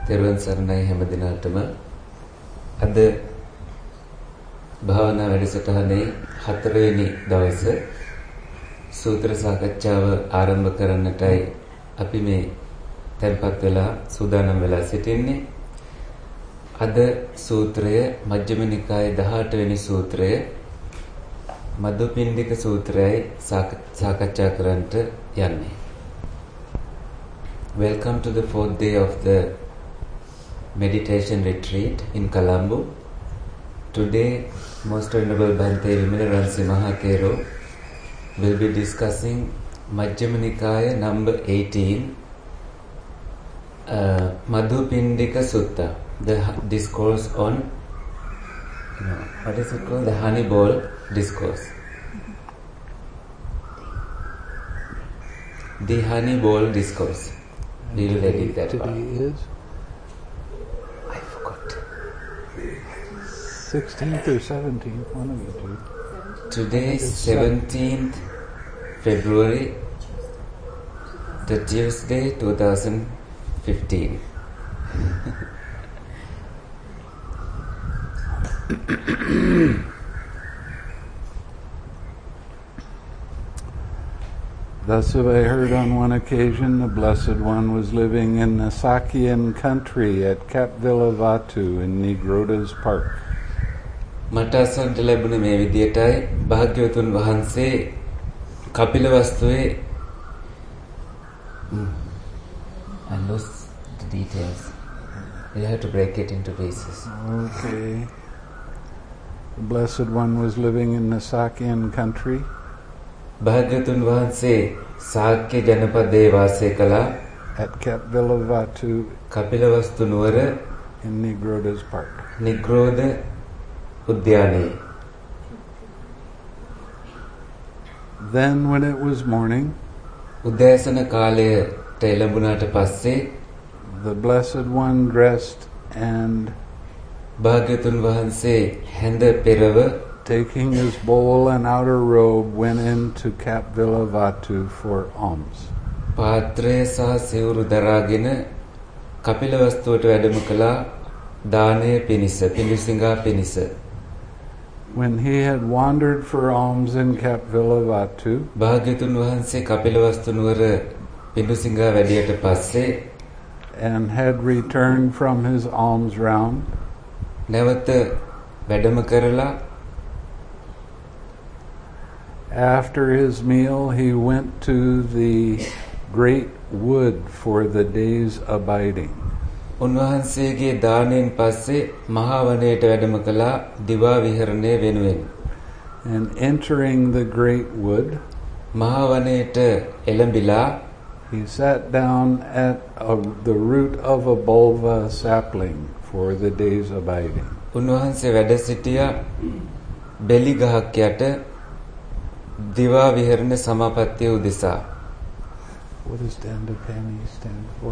තෙරුවන් සරණයි හැම දිනකටම. අද භාවනා වැඩසටහනේ 4 වෙනි දවසේ සූත්‍ර සාකච්ඡාව ආරම්භ කරන්නටයි අපි මේ tempත් වෙලා සූදානම් වෙලා සිටින්නේ. අද සූත්‍රය මජ්ක්‍ධිම නිකායේ 18 වෙනි සූත්‍රය මදුපිණ්ඩික සූත්‍රයයි සාකච්ඡා කරන්නට යන්නේ. Welcome to the fourth day of the meditation retreat in Colombo. Today, Most Venerable Bhante Vimalaransi Mahakero will be discussing Majjhima Nikaya number 18, Madhupindika Sutta, the discourse on, what is it called? The honey bowl discourse. The honey bowl discourse. We will edit that part. Today is? I forgot. 16th or 17th, one of the two. Today is 17th February, the Tuesday 2015. Thus have I heard on one occasion the Blessed One was living in the Sakyan country at Kapvilavatu in Nigroda's park. මට අසන්නට ලැබුණ මේ විදියටයි භාග්‍යවතුන් වහන්සේ කපිලවස්තුවේ I lost the details. You have to break it into pieces. Okay. The Blessed One was living in the Sakyan country. භාග්‍යවතුන් වහන්සේ ශාක්‍ය ජනපදයේ වාසය කළා. At Kapvilavatu කපිලවස්තු නුවර in Nigroda's park. Nigrodha උද්‍යානයේ. Then when it was morning, උදෑසන කාලයට එළඹුණාට පස්සේ the Blessed One dressed and භාග්‍යවතුන් වහන්සේ හැඳ පෙරව taking his bowl and outer robe went into Kapvilavatu for alms. පාත්‍රය සහ සිවුරු දරාගෙන කපිලවස්තුවට වැඩම කළා දානය පිණිස පිඬුසිඟා පිණිස. When he had wandered for alms in Kapvilavatu, භාග්‍යවතුන් වහන්සේ කපිලවස්තු නුවර පිඬුසිඟා වැඩියට පස්සේ and had returned from his alms round, නැවත වැඩම කරලා after his meal he went to the great wood for the day's abiding. උන්වහන්සේගේ දාණයෙන් පස්සේ මහා වනයේට වැඩම කළා දිවා විහරණය වෙනුවෙන්. And entering the great wood, මහා වනයේට එළඹිලා he sat down at the root of a bulva sapling for the day's abiding. උන්වහන්සේ වැඩ සිටියා බෙලි ගහක් යට දිවා විහරණ සමාපත්තිය උදෙසා. What does Dandapani stand for?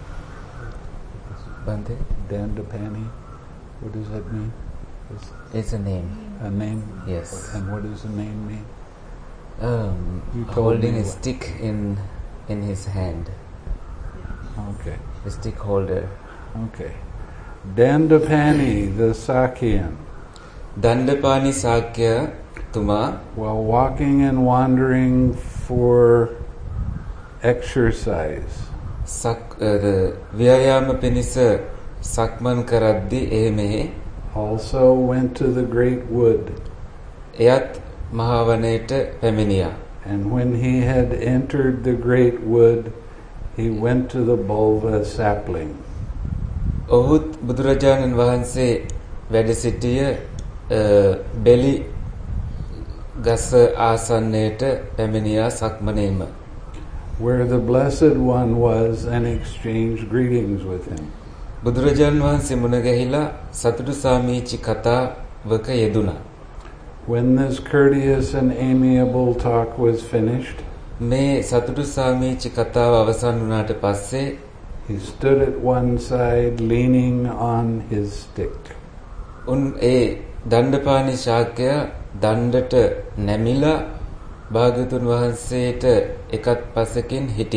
Bante? Dandapani? What does that mean? It's a name. A name? Yes. And what does the name mean? You told Holding me a what. stick in his hand. Okay. A stick holder. Okay. Dandapani, the Sakyan, Dandapani Shakya තුමා while walking and wandering for exercise, ව්‍යායාම පිණිස සක්මන් කරද්දී එහෙමෙහි also went to the great wood. එයත් මහා වනයේට පැමිණියා. And when he had entered the great wood, he went to the bulva sapling. ඔහුත් බුදුරජාණන් වහන්සේ වැඩ සිටිය බෙලි ගස ආසන්නයට පැමිණියා සක්මනේම. Where the Blessed One was and exchanged greetings with him. බුදුරජාණන් වහන්සේ මුණ ගැහිලා සතුටු සාමීචි කතාවක යෙදුණා. When this courteous and amiable talk was finished, මේ සතුටු සාමීචි කතාව අවසන් වුණාට පස්සේ he stood at one side leaning on his stick. ඒ දණ්ඩපාණි ශාක්‍යය දණ්ඩට නැමිලා භාග්‍යවතුන් වහන්සේට එකත් පසකින් හිටියා.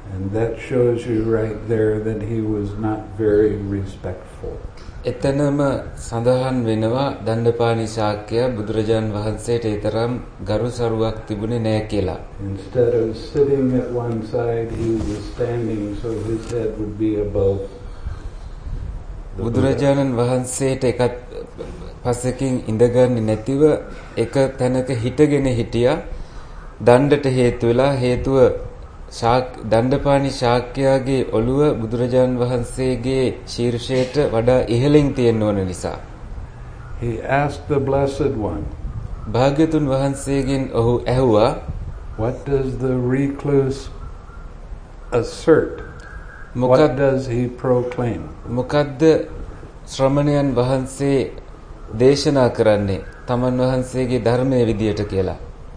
And that shows you right there that he was not very respectful. එතනම සඳහන් වෙනවා දණ්ඩපාණි ශාක්‍යය බුදුරජාන් වහන්සේට ඊතරම් ගරු සරුවක් තිබුණේ නැහැ කියලා. Instead of sitting at one side, he was standing so his head would be above. බුදුරජාණන් වහන්සේට එක පස්සකින් ඉඳගන්නේ නැතිව එක තැනක හිටගෙන හිටියා. දණ්ඩට හේතු වෙලා හේතුව දණ්ඩපාණි ශාක්‍යයාගේ ඔළුව බුදුරජාණන් වහන්සේගේ ශීර්ෂයට වඩා ඉහළින් තියෙන්න ඕන නිසා. He asked the Blessed One, භාග්‍යතුන් වහන්සේගෙන් ඔහු ඇහුවා, what does the recluse assert? What does he proclaim? මොකද්ද ශ්‍රමණයන් වහන්සේ දේශනා කරන්නේ තමන් වහන්සේගේ ධර්මයේ විදියට කියලා?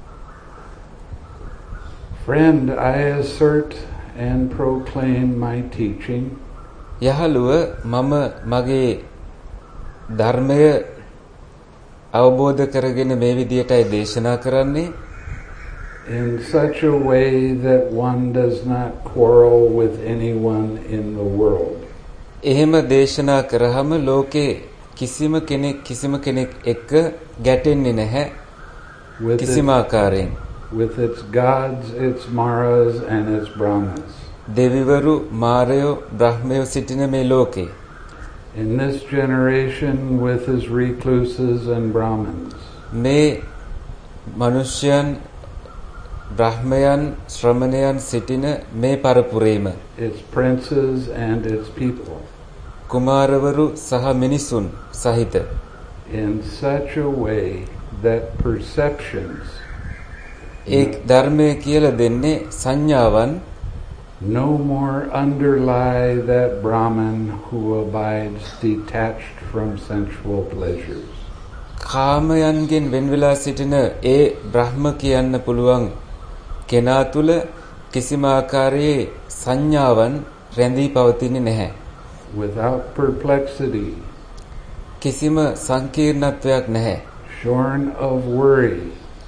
Friend, I assert and proclaim my teaching. යහළුව මම මගේ ධර්මය අවබෝධ කරගෙන මේ විදියටයි දේශනා කරන්නේ. In such a way that one does not quarrel with anyone in the world. එහෙම දේශනා කරාම ලෝකේ කිසිම කෙනෙක් එක්ක ගැටෙන්නේ නැහැ කිසිම ආකාරයෙන්. With its gods, its maras, and its brahmas. දෙවිවරු, මාරයෝ, බ්‍රහ්මයෝ සිටින මේ ලෝකේ. In this generation, with his recluses and brahmins. මේ මනුෂ්‍යයන්, බ්‍රහ්මයන්, ශ්‍රමණයන් සිටින මේ පරපුරේම. Its princes and its people. කුමාරවරු සහ මිනිසුන් සහිත. In such a way that perceptions. ඒ ධර්මයේ කියලා දෙන්නේ සංඥාවන් no more underlie that Brahman who abides detached from sensual pleasures. කාමයන්ගෙන් වෙන් වෙලා සිටින ඒ බ්‍රහ්ම කියන්න පුළුවන් කෙනා තුල කිසිම ආකාරයේ සංඥාවන් රැඳී පවතින්නේ නැහැ. Without perplexity. කිසිම සංකීර්ණත්වයක් නැහැ. Shorn of worry.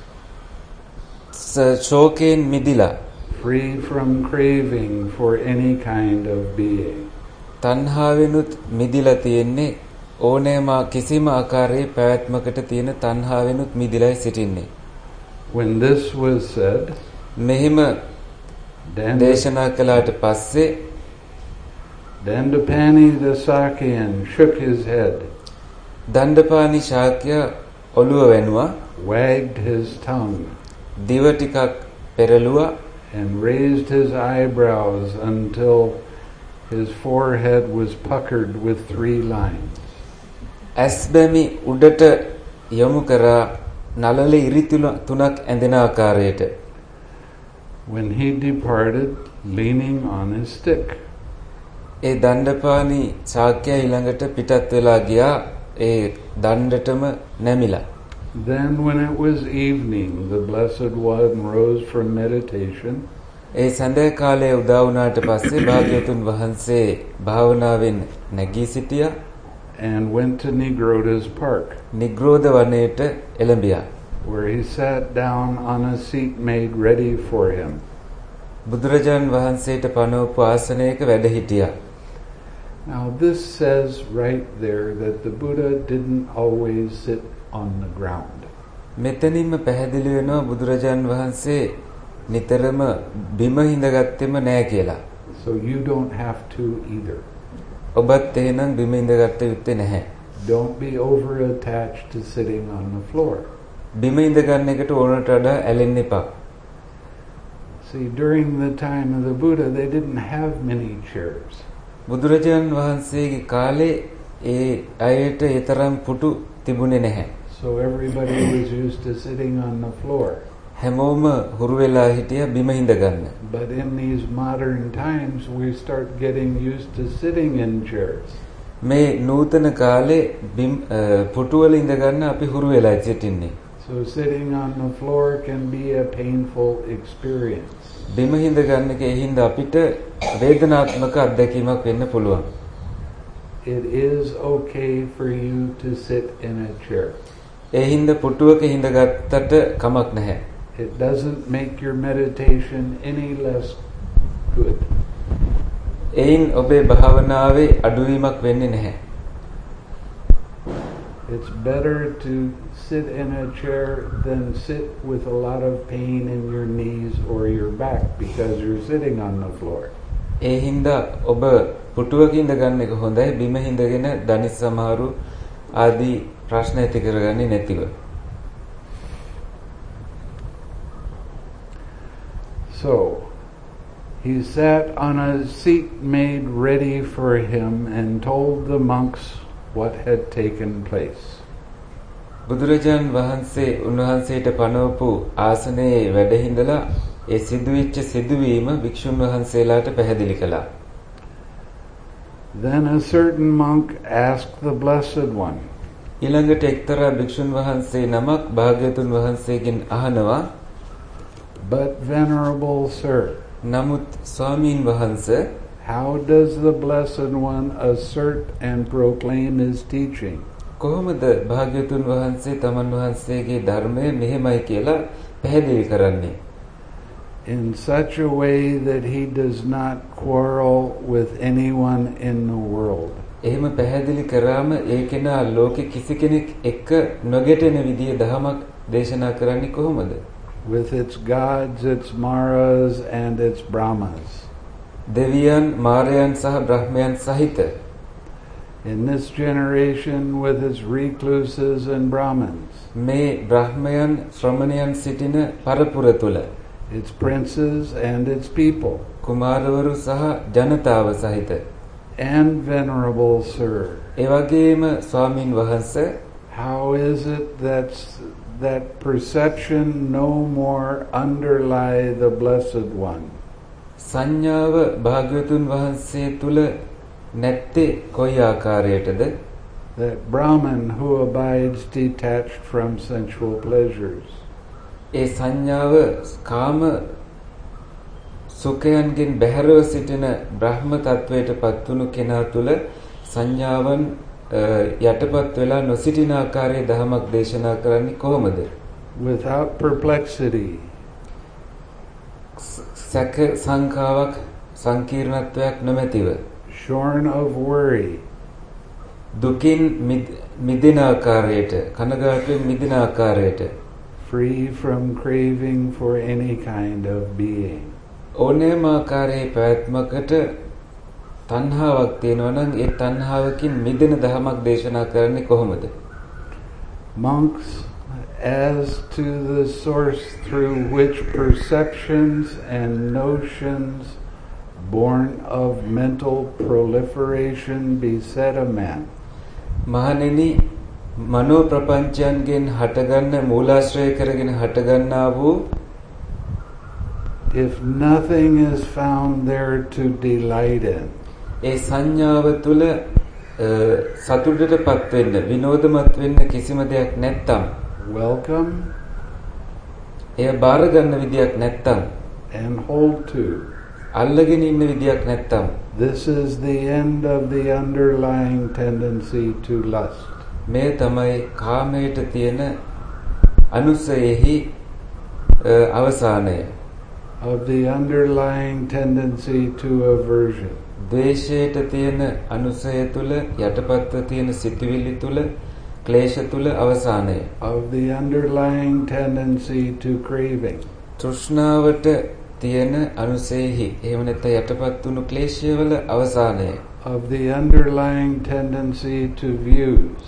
ශෝකයෙන් මිදිලා. Free from craving for any kind of being. තණ්හාවෙනුත් මිදිලා තියෙන්නේ ඕනෑම කිසිම ආකාරයේ පැවැත්මකට තියෙන තණ්හාවෙනුත් මිදිලායි සිටින්නේ. When this was said, මෙහිම දේශනා කළාට පස්සේ Dandapani the Sakyan shook his head. Dandapani Shakya ඔළුව වැනුවා. Wagged his tongue. දිව ටිකක් පෙරළුවා. And raised his eyebrows until his forehead was puckered with 3 lines. ඇස්බැමි උඩට යොමු කරා නළල ඉරි තුනක් ඇඳෙන ආකාරයට. When he departed, leaning on his stick. ඒ දණ්ඩපාණි ශාක්‍යය ඊළඟට පිටත් වෙලා ගියා ඒ දණ්ඩටම නැමිලා. Then when it was evening, the Blessed One rose from meditation. ඒ සඳේ කාලයේ උදා වුණාට පස්සේ භාග්‍යවතුන් වහන්සේ භාවනාවෙන් නැගී සිටියා. And went to Nigroda's park. Nigrodha වනයේට එළඹියා. Where he sat down on a seat made ready for him. බුදුරජාන් වහන්සේට පනවපු ආසනයක වැඩ හිටියා. Now this says right there that the Buddha didn't always sit on the ground. මෙතනින්ම පැහැදිලි වෙනවා බුදුරජාන් වහන්සේ නිතරම බිම හිඳගත්තෙම නැහැ කියලා. So you don't have to either. ඔබත් එහෙනම් බිම හිඳගත්ත යුත්තේ නැහැ. Don't be over attached to sitting on the floor. බිම හිඳගන්න එකට ඕනට වඩා ඇලෙන්න එපා. See, during the time of the Buddha, they didn't have many chairs. බුදුරජාන් වහන්සේගේ කාලේ ඒ අයට ඒ තරම් පුටු තිබුණේ නැහැ. So everybody was used to sitting on the floor. හැමෝම හුරු වෙලා හිටියා බිම හිඳගන්න. But in these modern times, we start getting used to sitting in chairs. මේ නූතන කාලේ පුටු වල ඉඳගන්න අපි හුරු වෙලා සිටින්නේ. So sitting on the floor can be a painful experience. බිම හිඳගන්න එක ඒ හින්දා අපිට වේදනාත්මක අත්දැකීමක් වෙන්න පුළුවන්. It is okay for you to sit in a chair. ඒ හින්දා පුටුවක හිඳගත්තට කමක් නැහැ. It doesn't make your meditation any less good. එයින් ඔබේ භාවනාවේ අඩුවීමක් වෙන්නේ නැහැ. It's better to sit in a chair than sit with a lot of pain in your knees or your back because you're sitting on the floor. ඒ හින්දා ඔබ පුටුවක ඉඳ ගන්න එක හොඳයි බිම හිඳගෙන දනිස් සමහරු ආදී ප්‍රශ්න ඇති කරගන්නේ නැතිව. So he sat on a seat made ready for him and told the monks what had taken place. බුදුරජාන් වහන්සේ උන්වහන්සේට පනවපු ආසනයේ වැඩ හිඳලා ඒ සිදුවෙච්ච සිදුවීම භික්ෂුන් වහන්සේලාට පැහැදිලි කළා. Then a certain monk asked the Blessed One, ඊළඟට එක්තරා භික්ෂුන් වහන්සේ නමක් භාග්‍යවතුන් වහන්සේගෙන් අහනවා, "But Venerable Sir, නමුත් ස්වාමීන් වහන්සේ, how does the Blessed One assert and proclaim his teaching?" කොහොමද භාග්‍යවතුන් වහන්සේ තමන් වහන්සේගේ ධර්මය මෙහෙමයි කියලා පැහැදිලි කරන්නේ? In such a way that he does not quarrel with anyone in the world. එහෙම පැහැදිලි කරාම ඒ කෙනා ලෝකෙ කිසි කෙනෙක් එක්ක නොගැටෙන විදිය දහමක් දේශනා කරන්නේ කොහොමද? With its gods, its maras and its brahmas. දෙවියන්, මාරයන් සහ බ්‍රහ්මයන් සහිත. In this generation with its recluses and brahmins. මේ බ්‍රහ්මයන් ශ්‍රමණයන් සිටින පරපුර තුල. Its princes and its people. කුමාරවරු සහ ජනතාව සහිත. And Venerable Sir, ඒ වගේම ස්වාමින් වහන්සේ, how is it that perception no more underlie the Blessed One? සංඥාව භාග්‍යවතුන් වහන්සේ තුල නැත්තේ කොයි ආකාරයටද? That Brahman who abides detached from sensual pleasures. ඒ සංඥාව කාම සුඛයන්ගෙන් බැහැරව සිටින බ්‍රහ්ම තත්වයට පත්වුණු කෙනා තුල සංඥාවන් යටපත් වෙලා නොසිටින ආකාරයේ ධමයක් දේශනා කරන්නේ කොහොමද? Without perplexity. සැක සංඛාවක් සංකීර්ණත්වයක් නොමැතිව. Shorn of worry. දුකින් මිදෙන ආකාරයට, කනගාටුවෙන් මිදෙන ආකාරයට. Free from craving for any kind of being. ඕනෑම ආකාරයේ පැවැත්මකට තණ්හාවක් තියෙනවා නම් ඒ තණ්හාවකින් මිදෙන ධමයක් දේශනා කරන්නේ කොහොමද? Monks, as to the source through which perceptions and notions born of mental proliferation beset a man. මහණෙනි, මනෝ ප්‍රපංචයන්ගෙන් හටගන්න මූලාශ්‍රය කරගෙන හටගන්නා වූ if nothing is found there to delight in. ඒ සංඥාව තුළ සතුටටපත් වෙන්න, විනෝදමත් වෙන්න කිසිම දෙයක් නැත්තම්, welcome, එය බාර ගන්න විදියක් නැත්තම්, and hold to, අල්ලගෙන ඉන්න විදියක් නැත්තම්, this is the end of the underlying tendency to lust. මේ තමයි කාමයට තියෙන අනුසයෙහි අවසානය. Of the underlying tendency to aversion. ද්වේෂයට තියෙන අනුසය තුල යටපත්ව තියෙන සිතුවිලි තුල ක්ලේශ තුල අවසානය. Of the underlying tendency to craving. තෘෂ්ණාවට තියෙන අනුසයෙහි එහෙම නැත්නම් යටපත් වුණු ක්ලේශයවල අවසානය. Of the underlying tendency to views.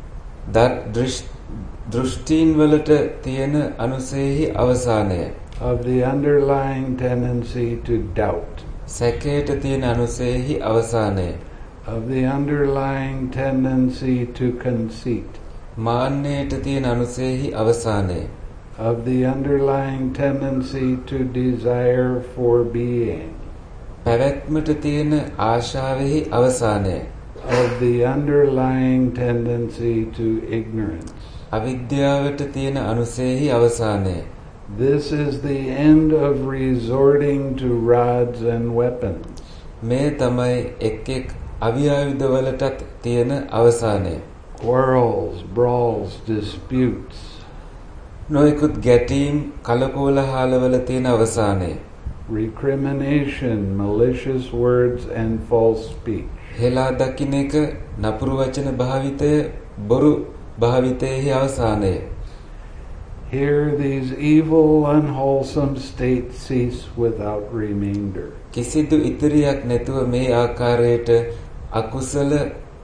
දෘෂ්ටීන් වලට තියෙන අනුසයෙහි අවසානය. Of the underlying tendency to doubt. සැකයට තියෙන අනුසයෙහි අවසානය. Of the underlying tendency to conceit. මාන්නයට තියෙන අනුසයෙහි අවසානය. Of the underlying tendency to desire for being. පැවැත්මට තියෙන ආශාවෙහි අවසානය. Of the underlying tendency to ignorance. අවිද්‍යාවට තියෙන අනුසයෙහි අවසානය. This is the end of resorting to rods and weapons. මේ තමයි එක් අවිආයුධ වලටත් තියෙන අවසානය. Quarrels, brawls, disputes. නොයෙකුත් ගැටීම් කලකෝලහල වල තියෙන අවසානය. recrimination, malicious words, and false speech. හෙලා දකින්න එක නපුරු වචන භාවිතය බොරු භාවිතයේ අවසානය. Here these evil, unwholesome states cease without remainder. කිසිදු ඉතිරියක් නැතුව මේ ආකාරයට අකුසල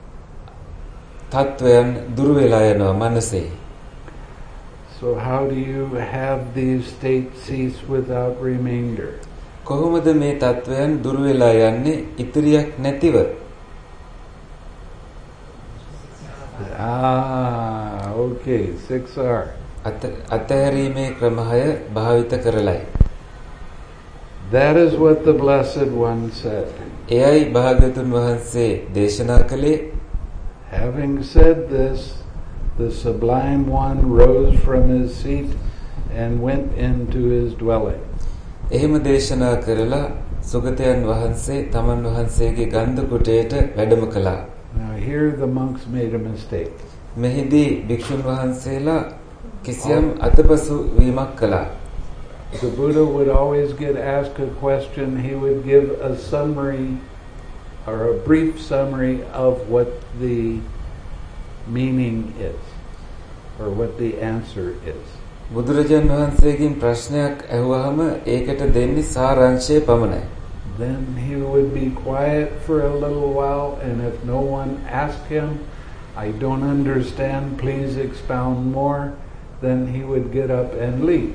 තත්වයන් දුර වෙලා යනවා මනසේ. So how do you have these states cease without remainder? කොහොමද මේ තත්වයන් දුර වෙලා යන්නේ ඉතිරියක් නැතිව? Okay, 6R. අතහැරීමේ ක්‍රම 6 භාවිත කරලයි. That is what the Blessed One said. එයයි භාග්‍යවතුන් වහන්සේ දේශනා කළේ. Having said this, the Sublime One rose from his seat and went into his dwelling. එහෙම දේශනා කරලා සුගතයන් වහන්සේ තමන් වහන්සේගේ ගන්ධ කුටයට වැඩම කළා. Now here the monks made a mistake. මෙහිදී භික්ෂුන් වහන්සේලා කිසියම් අතපසු වීමක් කළා. The Buddha would always get asked a question. He would give a summary or a brief summary of what the meaning is or what the answer is. බුදුරජාණන් වහන්සේගෙන් ප්‍රශ්නයක් අහුවහම ඒකට දෙන්නේ සාරාංශය පමණයි. Then he would be quiet for a little while, and if no one asked him, I don't understand, please expound more, then he would get up and leave.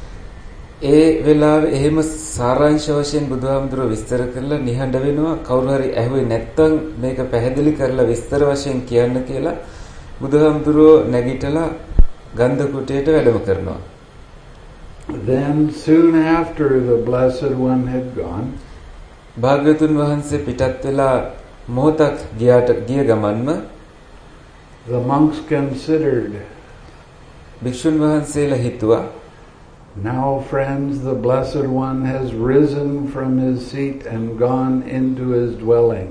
ඒ වෙලාවේ එහෙම සාරාංශ වශයෙන් බුදුහාමුදුරුවෝ විස්තර කරලා නිහඬ වෙනවා. කවුරු හරි ඇහුවේ නැත්නම් මේක පැහැදිලි කරලා විස්තර වශයෙන් කියන්න කියලා බුදුහාමුදුරුවෝ නැගිටලා ගන්ධ කුටියට වැඩම කරනවා. Then soon after the Blessed One had gone, භාග්‍යවතුන් වහන්සේ පිටත් වෙලා මොහොතක් ගිය ගමන්ම the monks considered, භික්ෂුන් වහන්සේලා හිතුවා, now friends, the Blessed One has risen from his seat and gone into his dwelling.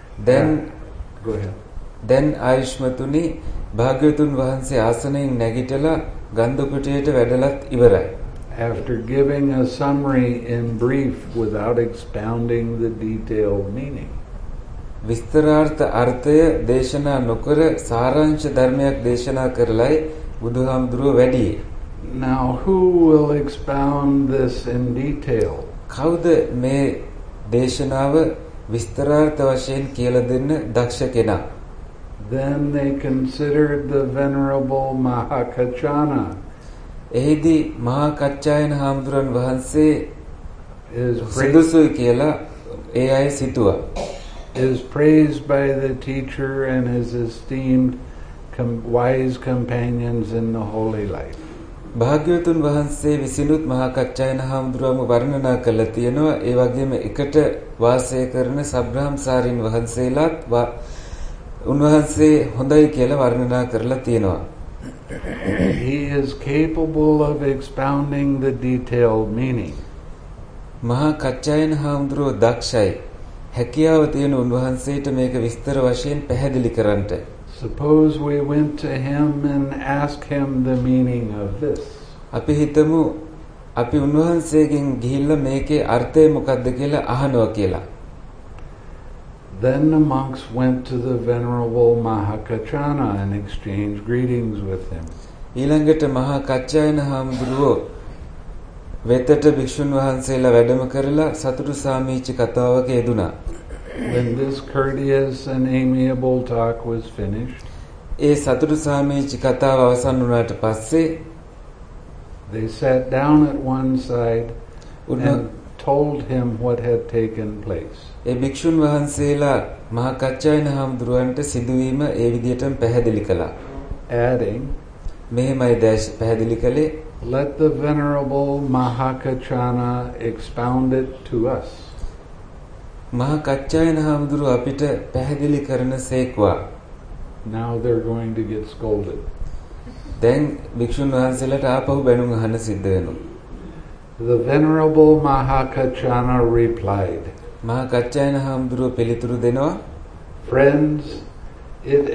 Go ahead. Then ආයුෂ්මතුනි භාග්‍යවතුන් වහන්සේ ආසනයෙන් නැගිටලා ගන්ධ කුටියට වැඩලත් ඉවරයි. After giving a summary in brief without expounding the detailed meaning. විස්තරාර්ථ අර්ථය දේශනා නොකර සාරාංශ ධර්මයක් දේශනා කරලයි බුදුහාමුදුරුවෝ වැඩියේ. Now who will expound this in detail? කවුද මේ දේශනාව විස්තරාර්ථ වශයෙන් කියලා දෙන්න දක්ෂ කෙනා? Then they considered the Venerable Mahakachana. එහිදී මහා කච්චායන හාමුදුරන් වහන්සේ සුදුසුයි කියලා ඒ අය සිතුවා. Is praised by the teacher and his esteemed wise companions in the holy life. භාග්‍යවතුන් වහන්සේ විසිනුත් මහා කච්චායන හාමුදුරුවම වර්ණනා කළා තියෙනවා. ඒ වගේම එකට වාසය කරන සබ්‍රාහ්මසාරින් වහන්සේලාත් උන්වහන්සේ හොඳයි කියලා වර්ණනා කරලා තියෙනවා. He is capable of expounding the detailed meaning. මහා කච්චායන හාමුදුරුවෝ දක්ෂයි. හැකියාව තියෙන උන්වහන්සේට මේක විස්තර වශයෙන් පැහැදිලි කරන්නට. Suppose we went to him and asked him the meaning of this. අපි හිතමු අපි උන්වහන්සේගෙන් ගිහිල්ලා මේකේ අර්ථය මොකක්ද කියලා අහනවා කියලා. Then the monks went to the Venerable Mahakachana and exchanged greetings with him. ඊළඟට මහා කච්චායන හාමුදුරුවෝ වෙතට භික්ෂුන් වහන්සේලා වැඩම කරලා සතුටු සාමීච කතාවක යෙදුණා. When this courteous and amiable talk was finished, ඒ සතුටු සාමීච කතාව අවසන් වුණාට පස්සේ they sat down at one side and told him what had taken place. ඒ භික්ෂුන් වහන්සේලා මහා කච්චායන හාමුදුරුවන්ට සිදුවීම ඒ විදිහටම පැහැදිලි කළා. Adding, මෙහෙමයි පැහැදිලි කළේ, let the Venerable Mahakachana expound it to us. මහා කච්චායන හාමුදුරුව අපිට පැහැදිලි කරන සේක්වා. Now they're going to get scolded. දැන් භික්ෂුන් වහන්සේලාට ආපහු බැනුම් අහන්න සිද්ධ වෙනවා. The Venerable Mahakachana replied, මහා කච්චායන හාමුදුරුව පිළිතුරු දෙනවා, friends, it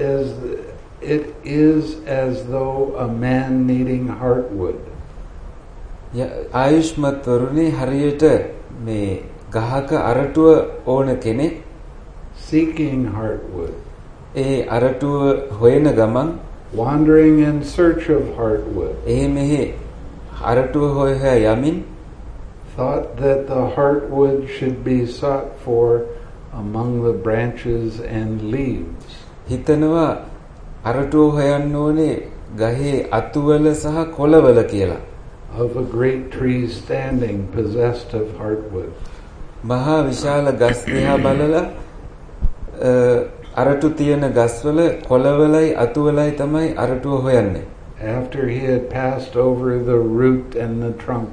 is as though a man needing heartwood. ආයුෂ්මත් වරුනි හරියට මේ ගහක අරටුව ඕන කෙනෙක් seeking heartwood, ඒ අරටුව හොයන ගමන් wandering in search of heartwood, මෙහි අරටුව හොය යමින් thought that the heartwood should be sought for among the branches and leaves. හිතනවා අරටුව හොයන්න ඕනේ ගහේ අතුවල සහ කොළවල කියලා. Of a great tree standing possessed of heartwood. මහා විශාල ගස් දිහා බලලා අරටු තියෙන ගස්වල කොළවලයි අතුවලයි තමයි අරටුව හොයන්නේ. After he had passed over the root and the trunk.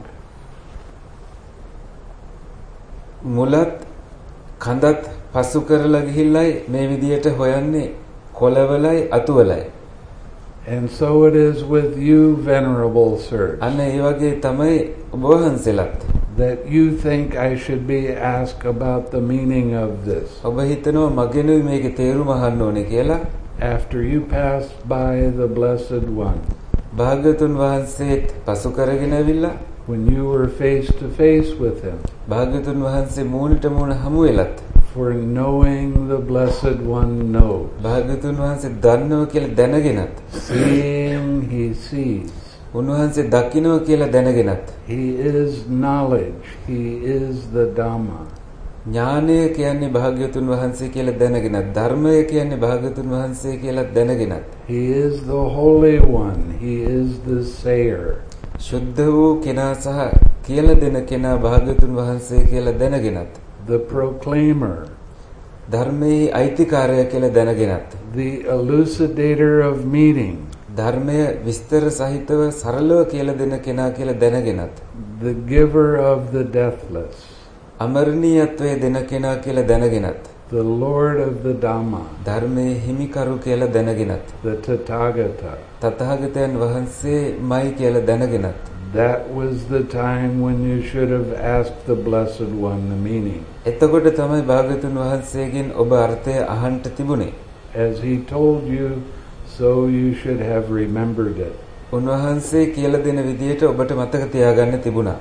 මුලත් කඳත් පසු කරලා ගිහිල්ලයි මේ විදියට හොයන්නේ කොළවලයි අතුවලයි. And so it is with you, venerable sirs. අන්න ඒ වගේ තමයි ඔබ වහන්සේලාත්. That you think I should be asked about the meaning of this. ඔබ හිතනවා මගෙනුයි මේකේ තේරුම අහන්න ඕනේ කියලා. After you passed by the Blessed One. භාග්‍යවතුන් වහන්සේත් පසු කරගෙන ඇවිල්ලා when you were face to face with him. භාග්‍යවතුන් වහන්සේ මූණට මූණ හමු වෙලත් For knowing the Blessed One knows. භාග්‍යවතුන් වහන්සේ දන්නවා කියලා දැනගෙනත් Seeing he sees. උන්වහන්සේ දකින්නවා කියලා දැනගෙනත් He is knowledge. He is the Dhamma. ඥානය කියන්නේ භාග්‍යවතුන් වහන්සේ කියලා දැනගෙනත් ධර්මය කියන්නේ භාග්‍යවතුන් වහන්සේ කියලා දැනගෙනත් He is the Holy One. He is the Sayer. සුද්ධ වූ කෙනා සහ කියලා දෙන කෙනා භාග්‍යවතුන් වහන්සේ කියලා දැනගෙනත් The Proclaimer. ධර්මයේ අයිතිකාරය කියලා දැනගෙනත් The Elucidator of Meaning. ධර්මය විස්තර සහිතව සරලව කියලා දෙන කෙනා කියලා දැනගෙනත් The Giver of the Deathless. අමරණීයත්වයේ දෙන කෙනා කියලා දැනගෙනත් The Lord of the Dhamma. ධර්මයේ හිමිකරු කියලා දැනගෙනත් The Tathagata. තථාගතයන් වහන්සේමයි කියලා දැනගෙනත් That was the time when you should have asked the Blessed One the meaning. එතකොට තමයි භාග්‍යවතුන් වහන්සේගෙන් ඔබ අර්ථය අහන්න තිබුණේ. As he told you, so you should have remembered it. උන්වහන්සේ කියලා දෙන විදියට ඔබට මතක තියාගන්න තිබුණා.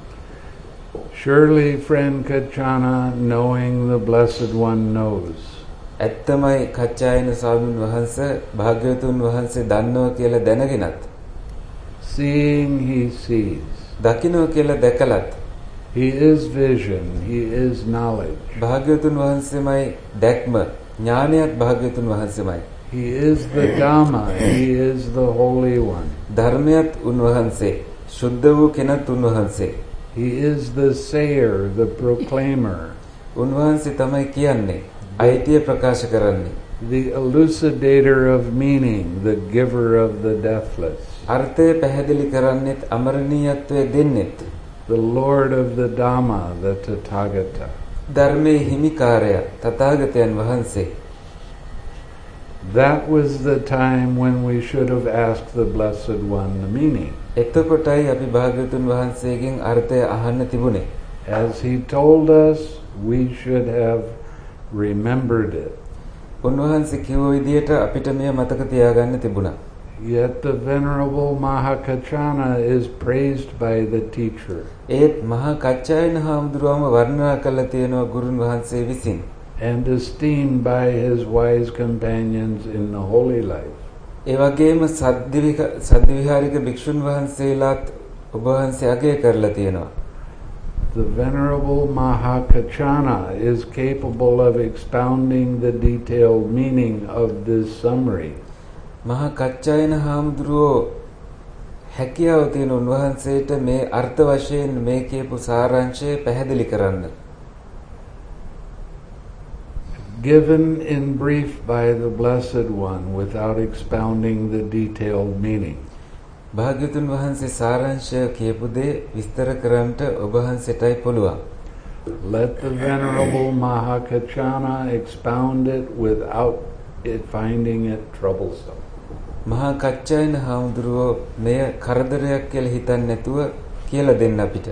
Surely, friend Kachana, knowing the Blessed One knows. ඇත්තමයි Kaccayana ස්වාමීන් වහන්සේ භාග්‍යවතුන් වහන්සේ දන්නවා කියලා දැනගෙනත් Seeing he sees. දකින්නවා කියලා දැකලත් He is vision. He is knowledge. භාග්‍යවතුන් වහන්සේමයි දැක්ම ඥානයත් භාග්‍යවතුන් වහන්සේමයි. He is the Dhamma. He is the Holy One. ධර්මයත් උන්වහන්සේ සුද්ධ වූ කෙනත් උන්වහන්සේ. He is the Sayer, the Proclaimer. උන්වහන්සේ තමයි කියන්නේ අයිතිය ප්‍රකාශ කරන්නේ. The Elucidator of Meaning, the Giver of the Deathless. අර්ථය පැහැදිලි කරන්නෙත් අමරණීයත්වයේ දෙන්නෙත් The Lord of the Dhamma, the Tathagata. ධර්මයේ හිමිකාරය තථාගතයන් වහන්සේ. That was the time when we should have asked the Blessed One the meaning. එතකොටයි අපි භාග්‍යවතුන් වහන්සේගෙන් අර්ථය අහන්න තිබුණේ. As he told us, we should have remembered it. උන්වහන්සේ කිව්ව විදියට අපිට මෙය මතක තියාගන්න තිබුණා. Yet the Venerable Mahakachana is praised by the teacher. ඒත් මහා කච්චායන හාමුදුරුවම වර්ණනා කළා තියෙනවා ගුරුන් වහන්සේ විසින්. And esteemed by his wise companions in the holy life. ඒ වගේම සද්විහාරික භික්ෂුන් වහන්සේලාත් ඔබ වහන්සේ අගය කරලා තියෙනවා. The Venerable Mahakachana is capable of expounding the detailed meaning of this summary. මහා කච්චායන හාමුදුරුවෝ හැකියාව තියෙන උන්වහන්සේට මේ අර්ථ වශයෙන් මේ කියපු සාරාංශය පැහැදිලි කරන්න. Given in brief by the Blessed One without expounding the detailed meaning. භාග්‍යවතුන් වහන්සේ සාරාංශය කියපු දේ විස්තර කරන්නට ඔබ වහන්සේටයි පුළුවන්. Let the Venerable Mahakachana expound it without it finding it troublesome. මහා කච්චායන හාමුදුරුවෝ මෙය කරදරයක් කියලා හිතන්නේ නැතුව කියලා දෙන්න අපිට.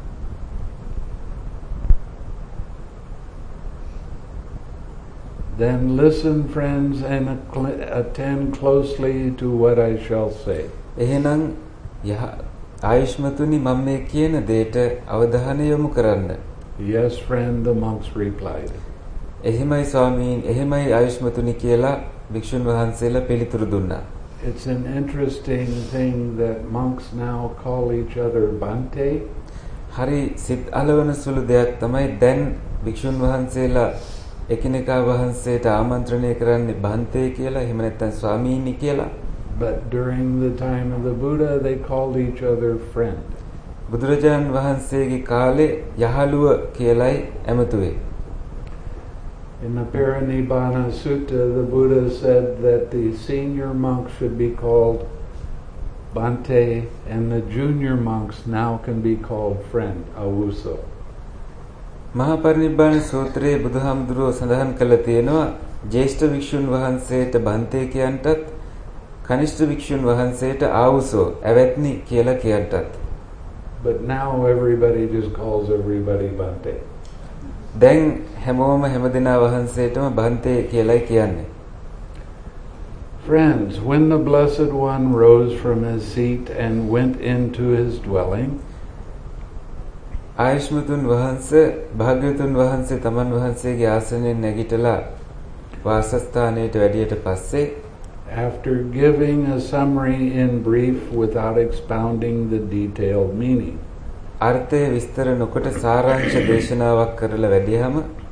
Then listen, friends, and attend closely to what I shall say. එහෙනම් ආයුෂ්මතුනි මම මේ කියන දෙයට අවධානය යොමු කරන්න. Yes, friend, the monks replied. එහෙමයි ස්වාමීන්, එහෙමයි ආයුෂ්මතුනි කියලා භික්ෂුන් වහන්සේලා පිළිතුරු දුන්නා. It's an interesting thing that monks now call each other Bhante. හරි සිත් අලවන සුළු දෙයක් තමයි දැන් භික්ෂුන් වහන්සේලා එකිනෙකා වහන්සේට ආමන්ත්‍රණය කරන්නේ බන්තේ කියලා, එහෙම නැත්නම් ස්වාමීනි කියලා. But during the time of the Buddha, they called each other friend. බුදුරජාණන් වහන්සේගේ කාලේ යහළුව කියලායි ඇමතුවේ. In the Parinibbana Sutta, the Buddha said that the senior monks should be called Bhante and the junior monks now can be called friend, Awuso. මහා පරිනිබ්බාන සූත්‍රයේ බුදුහාමුදුරුවෝ සඳහන් කළ තියෙනවා ජේෂ්ඨ භික්ෂුන් වහන්සේට බන්තේ කියන්ටත් කනිෂ්ඨ භික්ෂුන් වහන්සේට ආවුසෝ ඇවැත්නි කියලා කියන්ටත්. But now everybody just calls everybody Bhante. දැන් හැමෝම හැමදෙනා වහන්සේටම බන්තේ කියලායි කියන්නේ. Friends, when the Blessed One rose from his seat and went into his dwelling, ආයුෂ්මතුන් වහන්සේ භාග්‍යවතුන් වහන්සේ තමන් වහන්සේගේ ආසනයෙන් නැගිටලා වාසස්ථානයට වැඩියට පස්සේ after giving a summary in brief without expounding the detailed meaning, අර්ථය විස්තර නොකොට සාරාංශ දේශනාවක් කරලා වැඩියම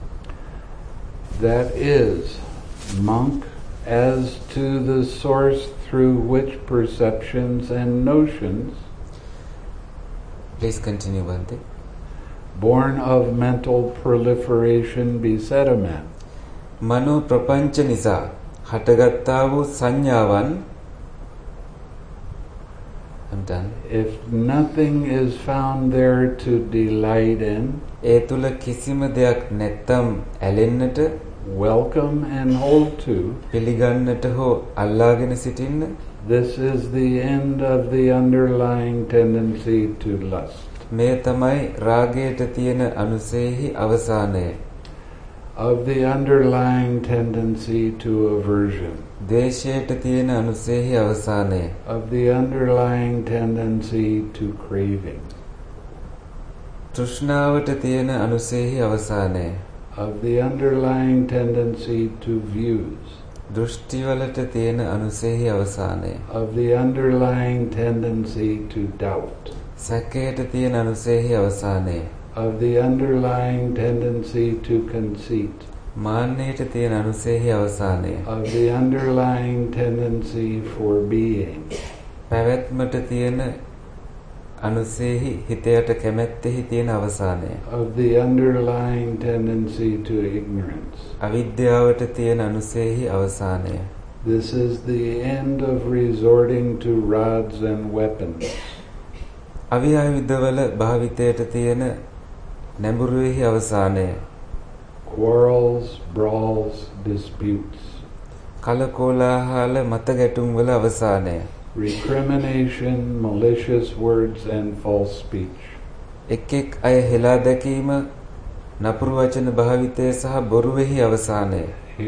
that is, monk, as to the source through which perceptions and notions, please continue Bhante, born of mental proliferation beset a man. මනෝ ප්‍රපංච නිසා හටගත්තා වූ සංඥාවන් I'm done. If nothing is found there to delight in, ඒ තුල කිසිම දෙයක් නැත්තම් ඇලෙන්නට, welcome and hold to, පිළිගන්නට හෝ අල්ලාගෙන සිටින්න, this is the end of the underlying tendency to lust. මේ තමයි රාගයට තියෙන අනුසේහි අවසානය. Of the underlying tendency to aversion. ද්වේෂයට තියෙන අනුසේහි අවසානය. Of the underlying tendency to craving. තෘෂ්ණාවට තියෙන අනුසේහි අවසානය. Of the underlying tendency to views. දෘෂ්ටිවලට තියෙන අනුසේහි අවසානය. Of the underlying tendency to doubt. සැකයට තියෙන අනුසේහි අවසානය. Of the underlying tendency to conceit. මාන්නයට තියෙන අනුසේහි අවසානය. Of the underlying tendency for being. පැවැත්මට තියෙන අනුසේහි හිතයට කැමැත්තෙහි තියෙන අවසානය. Of the underlying tendency to ignorance. අවිද්‍යාවට තියෙන අනුසේහි අවසානය. This is the end of resorting to rods and weapons. අවිආයුධවල භාවිතයට තියෙන නැඹුරුවෙහි අවසානය. Quarrels, brawls, disputes. කලකෝලාහල මතගැටුම් වල අවසානය. Recrimination, malicious words and false speech. එක් අය හෙලා දැකීම, නපුරු වචන භාවිතය සහ බොරුවෙහි අවසානය.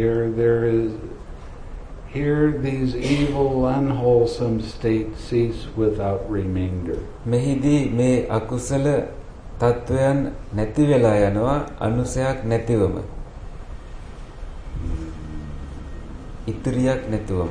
Here these evil, unwholesome states cease without remainder. මෙහිදී මේ අකුසල තත්වයන් නැති වෙලා යනවා අනුසයක් නැතිවම. ඉතිරියක් නැතුවම.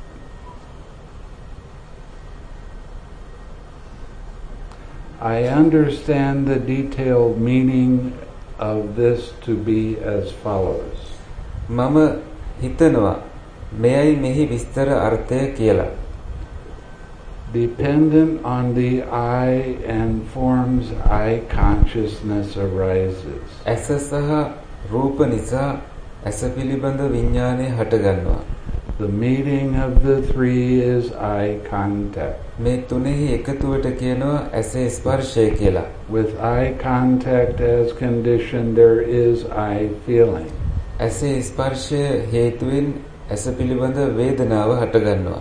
I understand the detailed meaning of this to be as follows. මම හිතනවා මෙයයි මෙහි විස්තර අර්ථය කියලා. Dependent on the eye and forms, eye consciousness arises. ඇස සහ රූප නිසා ඇස පිළිබඳ විඥානය හටගන්නවා. The meeting of the three is eye contact. මේ තුනෙහි එකතුවට කියනවා ඇසේ ස්පර්ශය කියලා. With eye contact as condition, there is eye feeling. ඇසේ ස්පර්ශය හේතුවෙන් ඇස පිළිබඳ වේදනාව හටගන්නවා.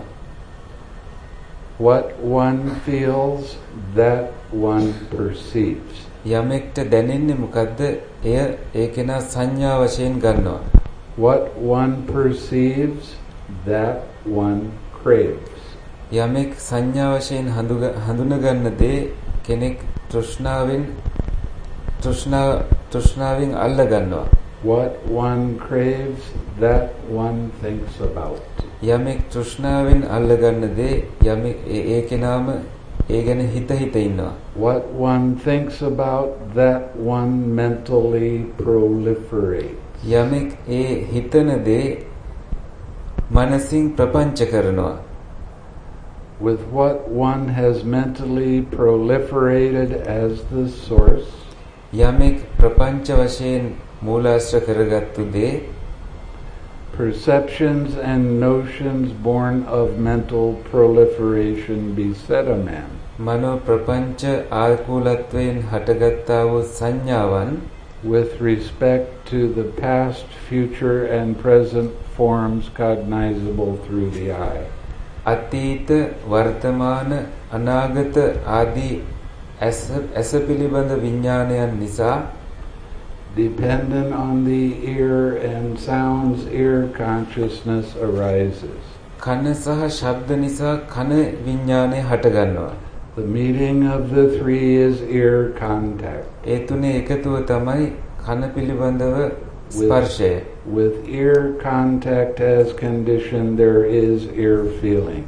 What one feels, that one perceives. යමෙක්ට දැනෙන්නේ මොකද්ද? එය ඒ කෙනා සංඥා වශයෙන් ගන්නවා. What one perceives, that one craves. යමෙක් සංඥා වශයෙන් හඳුනගන්න දේ කෙනෙක් තෘෂ්ණාවෙන් තෘෂ්ණා තෘෂ්ණාවෙන් අල්ල ගන්නවා. What one craves, that one thinks about. යමෙක් තෘෂ්ණාවෙන් අල්ල ගන්න දේ යමෙක් ඒ කෙනාම ඒ ගැන හිත ඉන්නවා. What one thinks about, that one mentally proliferates. යමෙක් ඒ හිතන දේ මනසින් ප්‍රපංච කරනවා. With what one has mentally proliferated as the source, යමෙක් ප්‍රපංච වශයෙන් මූලාශ්‍ර කරගත්තු දේ perceptions and notions born of mental proliferation beset a man. මනෝ ප්‍රපංච ආකූලත්වයෙන් හටගත්තා වූ සංඥාවන් with respect to the past, future and present forms cognizable through the eye. අතීත වර්තමාන අනාගත ආදී ඇස පිළිබඳ විඥානයන් නිසා dependent on the ear and sounds, ear consciousness arises. කන සහ ශබ්ද නිසා කන විඥානය හටගන්නවා. The meeting of the three is ear contact. ඒ තුනේ එකතුව තමයි කන පිළිබඳව ස්පර්ශය. With ear contact as condition, there is ear feeling.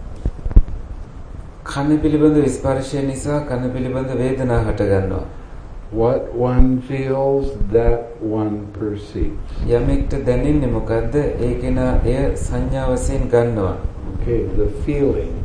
කන පිළිබඳව ස්පර්ශය නිසා කන පිළිබඳ වේදනා හටගන්නවා. What one feels, that one perceives. යමෙක්ට දැනෙන්නේ මොකද්ද? ඒ කෙනා එය සංඥා වශයෙන් ගන්නවා. Okay, the feeling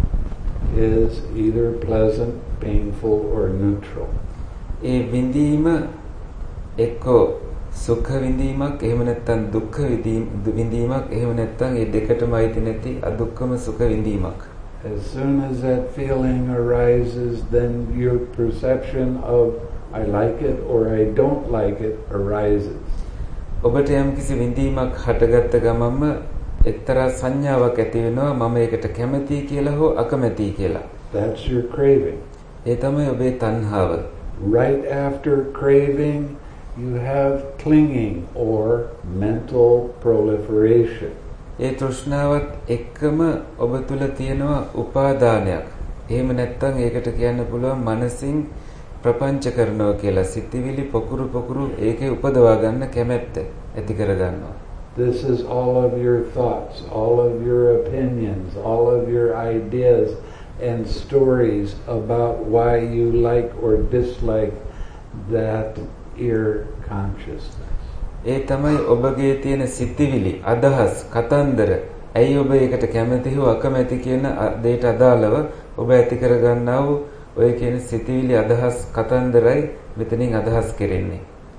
is either pleasant, painful or neutral. ඒ විඳීම එක්ක සුඛ විඳීමක් එහෙම නැත්නම් දුක්ඛ විඳීමක් එහෙම නැත්නම් ඒ දෙකටම අයිති නැති අදුක්ඛම සුඛ විඳීමක්. As soon as that feeling arises, then your perception of I like it or I don't like it arises. ඔබට යම්කිසි විඳීමක් හටගත්ත ගමන්ම එක්තරා සංඥාවක් ඇති වෙනවා මම ඒකට කැමතියි කියලා හෝ අකමැතියි කියලා. That's your craving. ඒ තමයි ඔබේ තණ්හාව. Right after craving, you have clinging or mental proliferation. ඒ තෘෂ්ණාවත් එක්කම ඔබ තුල තියෙනවා උපාදානයක්. එහෙම නැත්නම් ඒකට කියන්න පුළුවන් මනසින් ප්‍රපංච කරනවා කියලා. සිතිවිලි පොකුරු ඒකේ උපදවා ගන්න කැමැත්ත ඇති කර ගන්නවා. This is all of your thoughts, all of your opinions, all of your ideas and stories about why you like or dislike that ear consciousness. ඒ තමයි ඔබගේ තියෙන සිතිවිලි, අදහස්, කතන්දර. ඇයි ඔබ ඒකට කැමති හෝ අකමැති කියන දෙයට අදාළව ඔබ ඇති කර ගන්නා වූ ඔය කියන සිතිවිලි, අදහස්, කතන්දරයි මෙතනින් අදහස් කෙරෙන්නේ.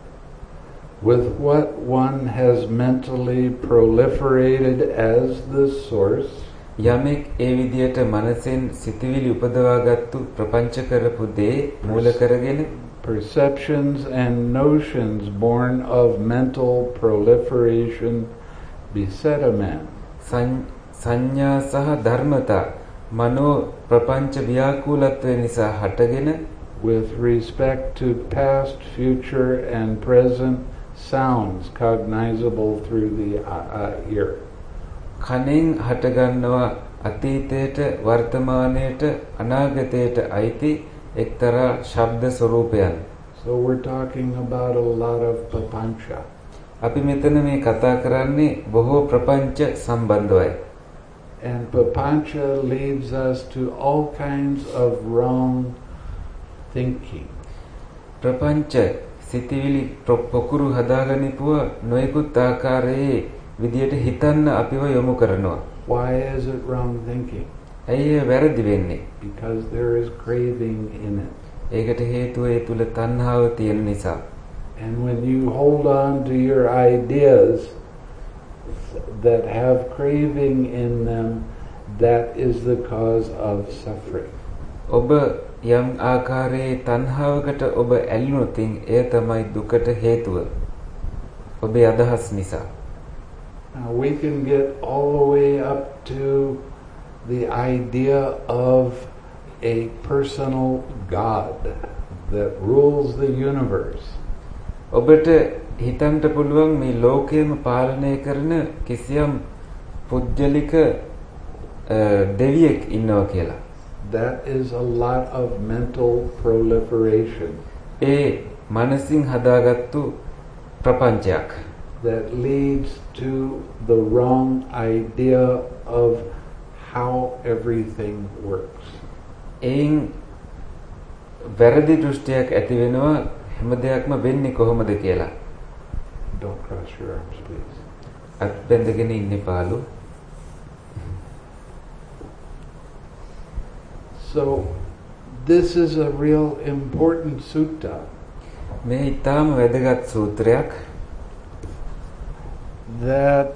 With what one has mentally proliferated as the source, යමෙක් ඒ විදියට මනසෙන් සිතිවිලි උපදවාගත්තු ප්‍රපංච කරපු දේ මූල කරගෙන perceptions and notions born of mental proliferation beset a man. සංඥා සහ ධර්මතා මනෝ ප්‍රපංච ව්‍යාකූලත්වය නිසා හටගෙන with respect to past, future and present sounds cognizable through the ear. කනෙන් හටගන්නවා අතීතයට වර්තමානයට අනාගතයට අයිති එක්තරා ශබ්ද ස්වරූපයන්. So we're talking about a lot of papancha. අපි මෙතන මේ කතා කරන්නේ බොහෝ ප්‍රපංච සම්බන්ධවයි. And papancha leads us to all kinds of wrong thinking. ප්‍රපංච සිතිවිලි පොකුරු හදාගනිපුව නොයෙකුත් ආකාරයේ විදියට හිතන්න අපිව යොමු කරනවා. Why is it wrong thinking? ඇයි වැරදි වෙන්නේ? Because there is craving in it. ඒකට හේතුව ඒ තුල තණ්හාව තියෙන නිසා. And when you hold on to your ideas that have craving in them, that is the cause of suffering. ඔබ යම් ආකාරයේ තණ්හාවකට ඔබ ඇලුනොත් එය තමයි දුකට හේතුව. ඔබේ අදහස් නිසා. Now we can get all the way up to the idea of a personal God that rules the universe. ඔබට හිතන්න පුළුවන් මේ ලෝකයම පාලනය කරන කිසියම් පුජ්‍යලික දෙවියෙක් ඉන්නවා කියලා. That is a lot of mental proliferation. ඒ මනසින් හදාගත්තු ප්‍රපංචයක්. That leads to the wrong idea of how everything works. එයින් වැරදි දෘෂ්ටියක් ඇති වෙනවා හැම දෙයක්ම වෙන්නේ කොහොමද කියලා. Don't cross your arms, please. අත් බැඳගෙන ඉන්න පාළු. So this is a real important sutta. මේ ඊටාම වැදගත් සූත්‍රයක්. That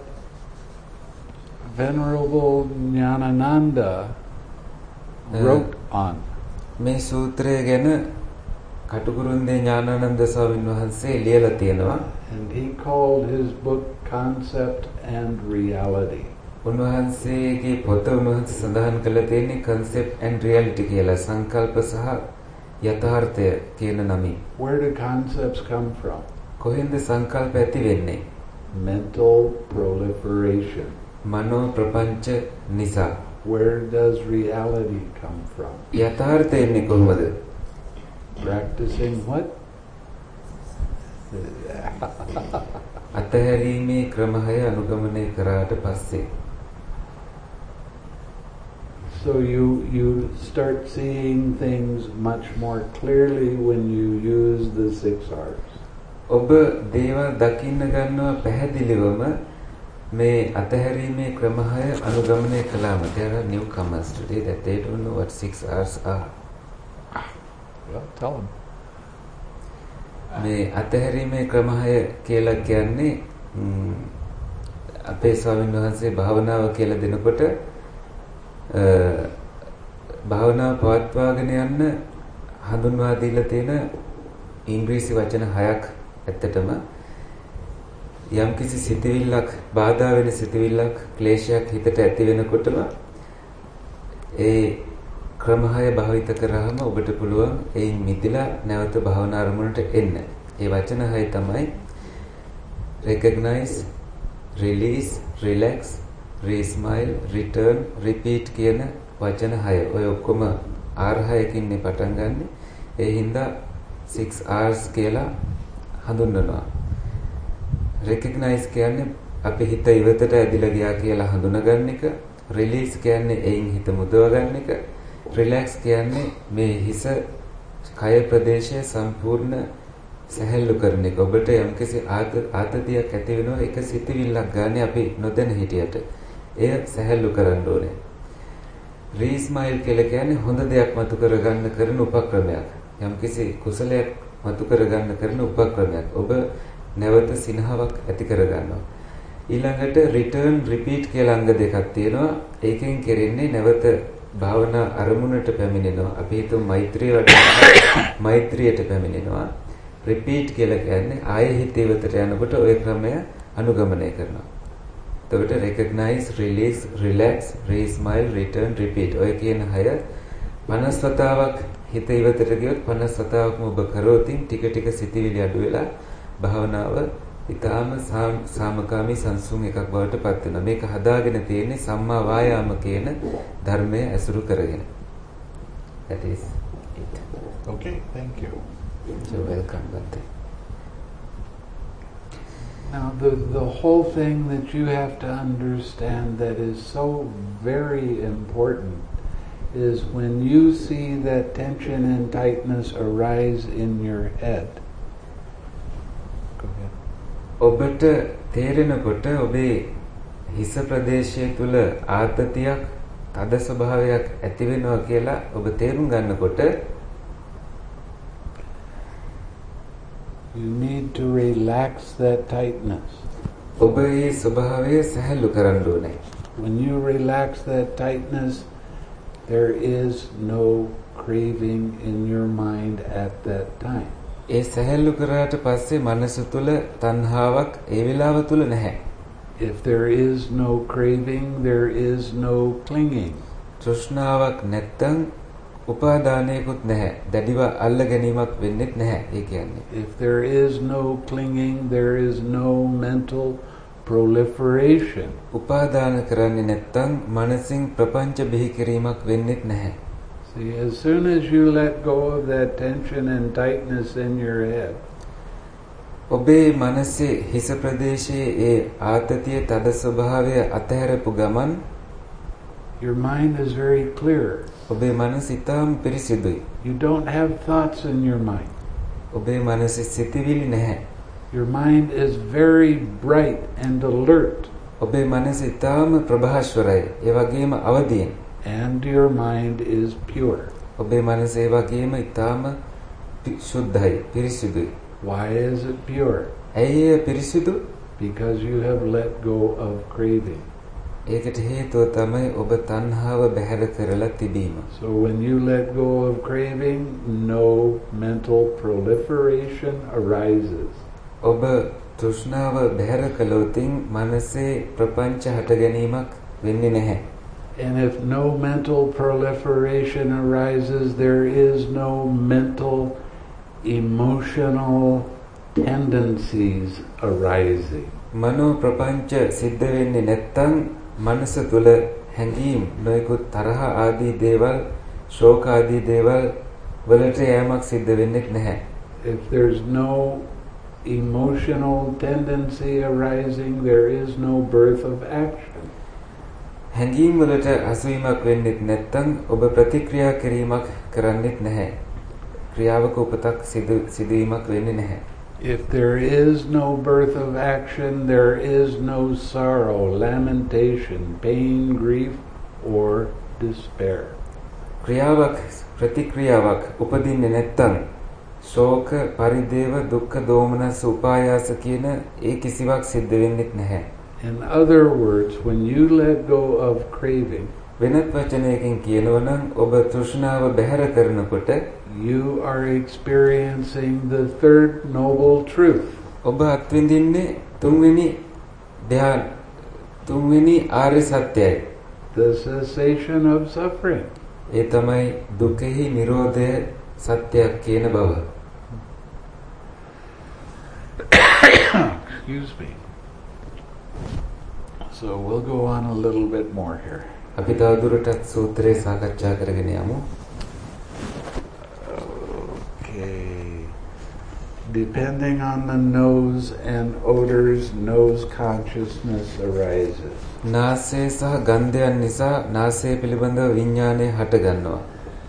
Venerable Jnanananda wrote on. මේ සූත්‍රය ගැන කටුකුරුන්දේ ඥානානන්ද ස්වාමීන් වහන්සේ ලියලා තියෙනවා. And he called his book Concept and Reality. උන්වහන්සේගේ පොත උන්වහන්සේ සඳහන් කළ තියෙන්නේ Concept and Reality කියලා, සංකල්ප සහ යථාර්ථය කියන නමින්. Where do concepts come from? කොහෙන්ද සංකල්ප ඇති වෙන්නේ? Mental proliferation. මනෝ ප්‍රපංච නිසා. Where does reality come from? යථාර්ථය එන්නේ කොහොමද? Practicing what? අතහැරීමේ ක්‍රමය අනුගමනය කරාට පස්සේ. So you start seeing things much more clearly when you use the 6 R's. ඔබ දේවල් දකින්න ගන්නවා පැහැදිලිවම මේ අතහැරීමේ ක්‍රමය අනුගමනය කළාම. There are newcomers today that they don't know what 6 R's are. Well, tell them. මේ අතහැරීමේ ක්‍රමය කියලා කියන්නේ අපේ ස්වාමීන් වහන්සේ භාවනාව කියලා දෙනකොට භාවනාව පවත්වාගෙන යන්න හඳුන්වා දීලා තියෙන ඉංග්‍රීසි වචන 6ක් ඇත්තටම යම්කිසි සිතවිල්ලක් බාධා වෙන සිතවිල්ලක් ක්ලේශයක් හිතට ඇති වෙනකොටම ඒ ක්‍රම 6 භාවිත කරාම ඔබට පුළුවන් එයින් මිදලා නැවත භාවනා අරමුණට එන්න. ඒ වචන 6 තමයි recognize, release, relax, re-smile, return, repeat කියන වචන 6. ඔය ඔක්කොම R6කින් නේ පටන් ගන්නෙ. ඒ හින්දා 6 R's කියලා හඳුන්වනවා. recognize කියන්නේ අපි හිත ඉවතට ඇදිලා ගියා කියලා හඳුනගන්න එක. release කියන්නේ එයින් හිත මුදව ගන්න එක. relax කියන්නේ මේ හිස කය ප්‍රදේශය සම්පූර්ණ සැහැල්ලු කරන එක. ඔබට යම්කිසි ආතතියක් ඇති වෙනවා එක සිතවිල්ලක් ගන්න අපි නොදැන හිටියට. එය සැහැල්ලු කරන්න ඕනේ. re-smile කියලා කියන්නේ හොඳ දෙයක් මතු කරගන්න කරන උපක්‍රමයක්. යම්කිසි කුසලයක් මතු කරගන්න කරන උපක්‍රමයක්. ඔබ නැවත සිනහවක් ඇති කරගන්නවා. ඊළඟට return, repeat කියලා අංග දෙකක් තියෙනවා. ඒකෙන් කෙරෙන්නේ නැවත භාවනා අරමුණට පැමිණෙනවා. අපි හිතමු මෛත්‍රිය වඩනවා. මෛත්‍රියට පැමිණෙනවා. repeat කියලා කියන්නේ ආයෙ හිත ඉවතට යනකොට ওই ක්‍රමය අනුගමනය කරනවා. එතකොට recognize, release, relax, re-smile, return, repeat. ඔය කියන 6 50 වතාවක් හිත ඉවතට ගියොත් 50 වතාවක්ම ඔබ කරෝතින් ටික ටික සිතිවිලි අඩු වෙලා භාවනාව ඊටාම සාමකාමී සංසුන් එකක් බවට පත් වෙනවා. මේක හදාගෙන තියෙන්නේ සම්මා වායාම කියන ධර්මය ඇසුරු කරගෙන. That is it. Okay, thank you. You're welcome, Bhante. Now the whole thing that you have to understand that is so very important is when you see that tension and tightness arise in your head. ඔබට තේරෙනකොට ඔබේ හිස ප්‍රදේශය තුල ආතතියක් තද ස්වභාවයක් ඇති වෙනවා කියලා ඔබ තේරුම් ගන්නකොට you need to relax that tightness. ඔබ ඒ ස්වභාවය සැහැල්ලු කරන්න ඕනේ. When you relax that tightness, there is no craving in your mind at that time. ඒ සැහැල්ලු කරාට පස්සේ මනස තුල තණ්හාවක් ඒ වෙලාව තුල නැහැ. If there is no craving, there is no clinging. තෘෂ්ණාවක් නැත්තම් උපාදානයකුත් නැහැ. දැඩිව අල්ල ගැනීමක් වෙන්නෙත් නැහැ. ඒ කියන්නේ. If there is no clinging, there is no mental proliferation. උපාදාන කරන්නේ නැත්තම් මනසින් ප්‍රපංච බිහි කිරීමක් වෙන්නෙත් නැහැ. See, as soon as you let go of that tension and tightness in your head, ඔබේ මනසේ හිස ප්‍රදේශයේ ඒ ආතතිය තද ස්වභාවය අතහැරපු ගමන් your mind is very clear. ඔබේ මනස ඉතාම පිරිසිදුයි. You don't have thoughts in your mind. ඔබේ මනසේ සිතිවිලි නැහැ. Your mind is very bright and alert. ඔබේ මනස ඉතාම ප්‍රභාස්වරයි. ඒ වගේම අවදියෙන්. And your mind is pure. ඔබේ මනස ඒ වගේම ඉතාම සුද්ධයි, පිරිසිදුයි. Why is it pure? ඇයි ඒ පිරිසිදු? Because you have let go of craving. ඒකට හේතුව තමයි ඔබ තණ්හාව බැහැර කරලා තිබීම. So when you let go of craving, no mental proliferation arises. ඔබ තෘෂ්ණාව බැහැර කළොතින් මනසේ ප්‍රපංච හට ගැනීමක් වෙන්නේ නැහැ. And if no mental proliferation arises, there is no mental emotional tendencies arising. මනෝ ප්‍රපංච සිද්ධ වෙන්නේ නැත්නම් මනස තුල හැඟීම් නොයෙකුත් තරහ ආදී දේවල් ශෝක ආදී දේවල් වලට යෑමක් සිද්ධ වෙන්නේ නැහැ. If there's no emotional tendency arising, there is no birth of action. හැඟීම් වලට අසුවීමක් වෙන්නේ නැත්නම් ඔබ ප්‍රතික්‍රියා කිරීමක් කරන්නේත් නැහැ. ක්‍රියාවක උපතක් සිදුවීමක් වෙන්නේ නැහැ. If there is no birth of action, there is no sorrow, lamentation, pain, grief, or despair. ක්‍රියාවක් ප්‍රතික්‍රියාවක් උපදින්නේ නැත්නම් ශෝක, පරිදේව, දුක්ඛ, දෝමනස්, උපායාස කියන ඒ කිසිවක් සිද්ධ වෙන්නේ නැහැ. In other words, when you let go of craving, වෙනත් වචනයකින් කියනවා නම් ඔබ තෘෂ්ණාව බැහැර කරනකොට you are experiencing the third noble truth. ඔබ අත්විඳින්නේ තුන්වෙනි ආර්ය සත්‍යයයි. The cessation of suffering. ඒ තමයි දුකෙහි නිරෝධය සත්‍යයක් කියන බව. Excuse me. So we'll go on a little bit more here. අපි තවදුරටත් සූත්‍රය සාකච්ඡා කරගෙන යමු. Okay. Depending on the nose and odors, nose consciousness arises. නාසය සහ ගන්ධයන් නිසා නාසය පිළිබඳව විඥානය හට ගන්නවා.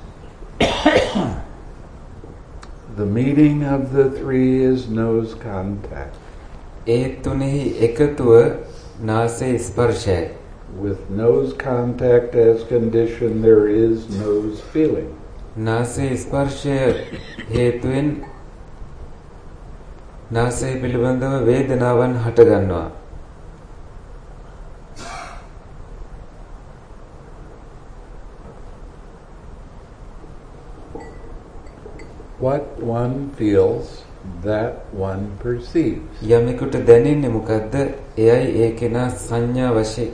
The meeting of the three is nose contact. ඒ තුනෙහි එකතුව නාසය ස්පර්ශයයි. With nose contact as condition, there is nose feeling. නාසය ස්පර්ශය හේතුවෙන් නාසය පිළිබඳව වේදනාවන් හට ගන්නවා. What one feels, that one perceives. යමෙකුට දැනෙන්නේ මොකද්ද? එයයි ඒ කෙනා සංඥා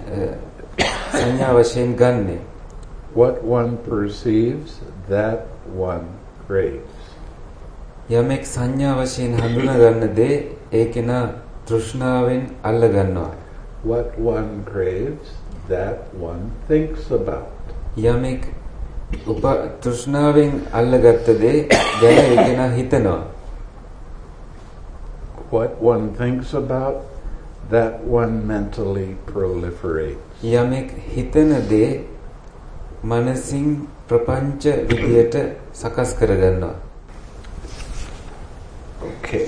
වශයෙන් ගන්නෙ. What one perceives, that one craves. යමෙක් සංඥා වශයෙන් හඳුනා ගන්න දේ ඒ කෙනා තෘෂ්ණාවෙන් අල්ල ගන්නවා. What one craves, that one thinks about. යමෙක් තෘෂ්ණාවෙන් අල්ලගත්ත දේ ගැන ඒ කෙනා හිතනවා. What one thinks about, that one mentally proliferates. යමෙක් හිතන දේ මනසින් ප්‍රපංච විදියට සකස් කරගන්නවා. Okay.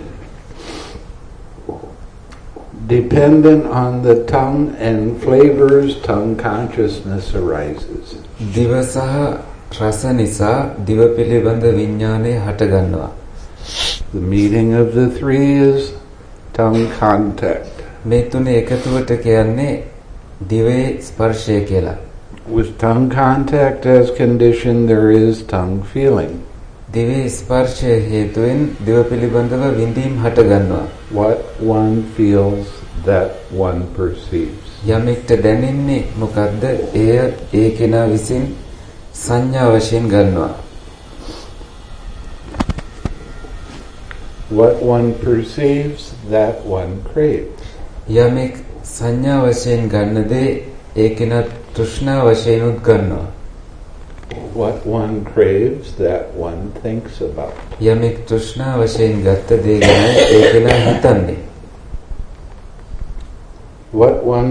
Dependent on the tongue and flavors, tongue consciousness arises. දිව සහ රස නිසා දිව පිළිබඳ විඥානය හට ගන්නවා. The meeting of the three is tongue contact. මේ තුනේ එකතුවට කියන්නේ දිවේ ස්පර්ශය කියලා. With tongue contact as condition, there is tongue feeling. දිවේ ස්පර්ශය හේතුවෙන් දිව පිළිබඳව විඳීම් හට ගන්නවා. What one feels, that one perceives. යමෙක්ට දැනෙන්නේ මොකද්ද? එය ඒ කෙනා විසින් සංඥා වශයෙන් ගන්නවා. What one perceives, that one craves. What one craves, that one thinks about. යමෙක් තෘෂ්ණා වශයෙන් ගත්ත දේ ගැන ඒ කෙනා හිතන්නේ. What one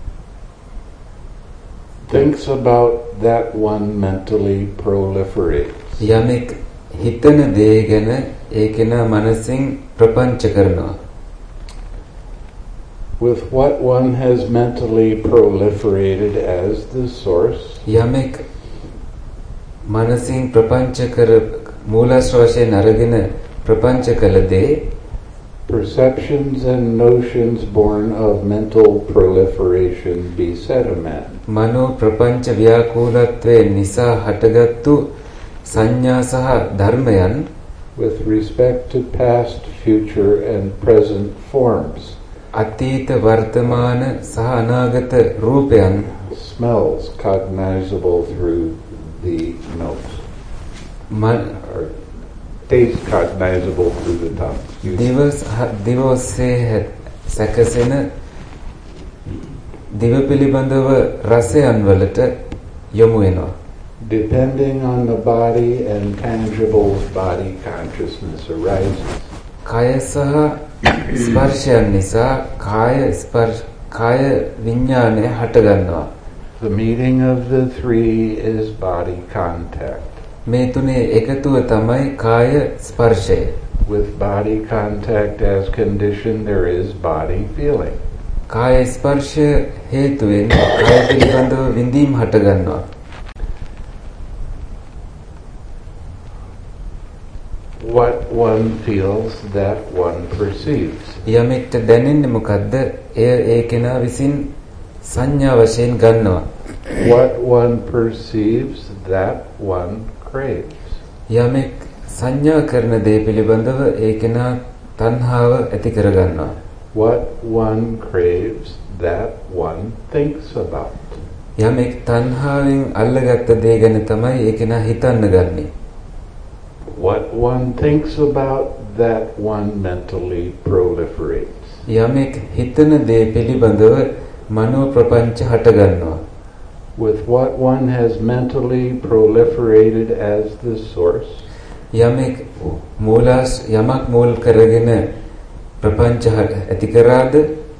thinks about, that one mentally proliferates. යමෙක් හිතන දේ ගැන ඒ කෙනා මනසින් ප්‍රපංච කරනවා. With what one has mentally proliferated as the source, යමෙක් මනසින් ප්‍රපංච කර මූලාශ්‍ර වශයෙන් අරගෙන ප්‍රපංච කළ දේ, perceptions and notions born of mental proliferation beset a man. මනෝ ප්‍රපංච ව්‍යාකූලත්වයෙන් නිසා හටගත්තු සංඥා සහ ධර්මයන් with respect to past, future and present forms. අතීත වර්තමාන සහ අනාගත රූපයන්, smells cognizable through the nose, or taste cognizable through the tongue. දිව ඔස්සේ සැකසෙන දිව පිළිබඳව රසයන් වලට යොමු වෙනවා. Depending on the body and tangible body consciousness arises. කාය සහ ස්පර්ශයන් නිසා කාය විඥානය හට ගන්නවා. The meeting of the three is body contact. මේ තුනේ එකතුව තමයි කාය ස්පර්ශය. With body contact as condition, there is body feeling. කාය ස්පර්ශය හේතුවෙන් කාය පිළිබඳව විඳීම් හට ගන්නවා. What one feels, that one perceives. යමෙක්ට දැනෙන්නේ මොකද්ද? එය ඒ කෙනා විසින් සංඥා වශයෙන් ගන්නවා. What one perceives, that one craves. යමෙක් සංඥා කරන දේ පිළිබඳව ඒ කෙනා තණ්හාව ඇති කර ගන්නවා. What one craves, that one thinks about. යමෙක් තණ්හාවෙන් අල්ලගත්ත දේ ගැන තමයි ඒ කෙනා හිතන්න ගන්නේ. What one thinks about, that one mentally proliferates. යමෙක් හිතන දේ පිළිබඳව මනෝ ප්‍රපංච හට ගන්නවා. With what one has mentally proliferated as the source, යමෙක් යමක් මූල කරගෙන ප්‍රපංච ඇති කරාද,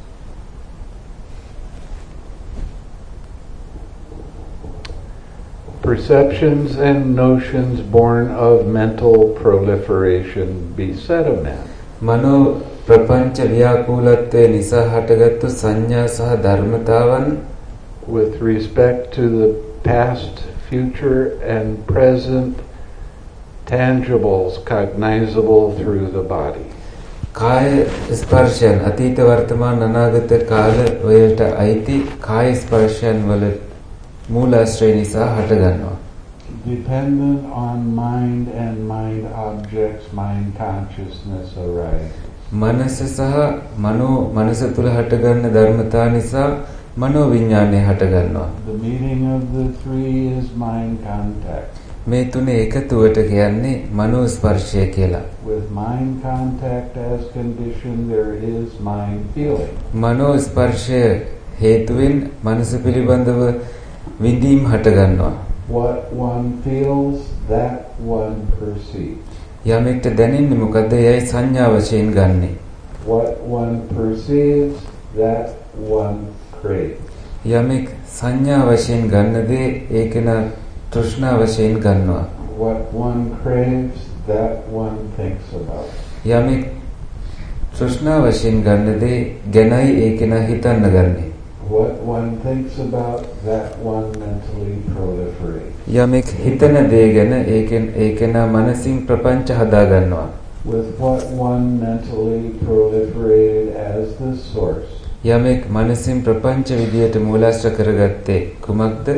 perceptions and notions born of mental proliferation beset a man. මනෝ ප්‍රපංච ව්‍යාකූලත්වය නිසා හටගත්තු සංඥා සහ ධර්මතාවන් with respect to the past, future and present tangibles cognizable through the body. කාය ස්පර්ශයන් අතීත වර්තමාන අනාගත කාල වලට අයිති කාය ස්පර්ශයන් වල මූලාශ්‍රය නිසා හට ගන්නවා. Dependent on mind and mind objects, mind consciousness arises. මනස සහ මනස තුල හට ගන්න ධර්මතා නිසා මනෝ විඥානය හට ගන්නවා. The meeting of the three is mind contact. මේ තුනේ එකතුවට කියන්නේ මනෝ ස්පර්ශය කියලා. With mind contact as condition, there is mind feeling. මනෝ ස්පර්ශය හේතුවෙන් මනස පිළිබඳව විඳීම් හට ගන්නවා. What one feels, that one perceives. යමෙක්ට දැනෙන්නේ මොකද්ද? එයයි සංඥා වශයෙන් ගන්නෙ. What one perceives, that one craves. යමෙක් සංඥා වශයෙන් ගන්න දේ ඒක නා තෘෂ්ණා වශයෙන් ගන්නවා. What one craves, that one thinks about. යමෙක් තෘෂ්ණා වශයෙන් ගන්න දේ ගැනයි ඒක නා හිතන්න ගන්නෙ. What one thinks about, that one mentally proliferates. යමෙක් හිතන දේ ගැන ඒක නා මනසින් ප්‍රපංච හදා ගන්නවා. With what one mentally proliferated as the source. යමෙක් මනසින් ප්‍රපංච විදියට මූලාශ්‍ර කරගත්තේ කුමක්ද?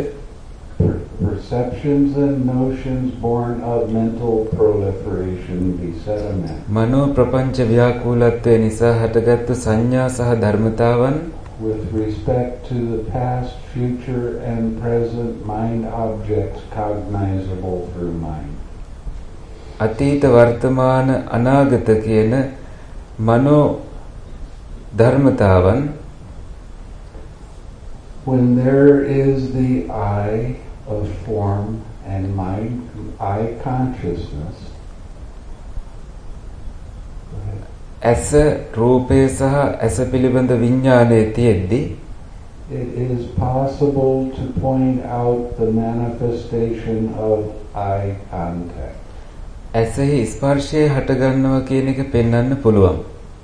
Perceptions and notions born of mental proliferation beset a man. මනෝ ප්‍රපංච ව්‍යාකූලත්වය නිසා හටගත්තු සංඥා සහ ධර්මතාවන් with respect to the past, future and present mind objects cognizable through mind. අතීත වර්තමාන අනාගත කියන මනෝ ධර්මතාවන් when there is the I of form and my eye consciousness. ඇස රූපය සහ ඇස පිළිබඳ විඥානයේ තියෙද්දී it is possible to point out the manifestation of eye contact. ඇසෙහි ස්පර්ශය හටගන්නවා කියන එක පෙන්වන්න පුළුවන්.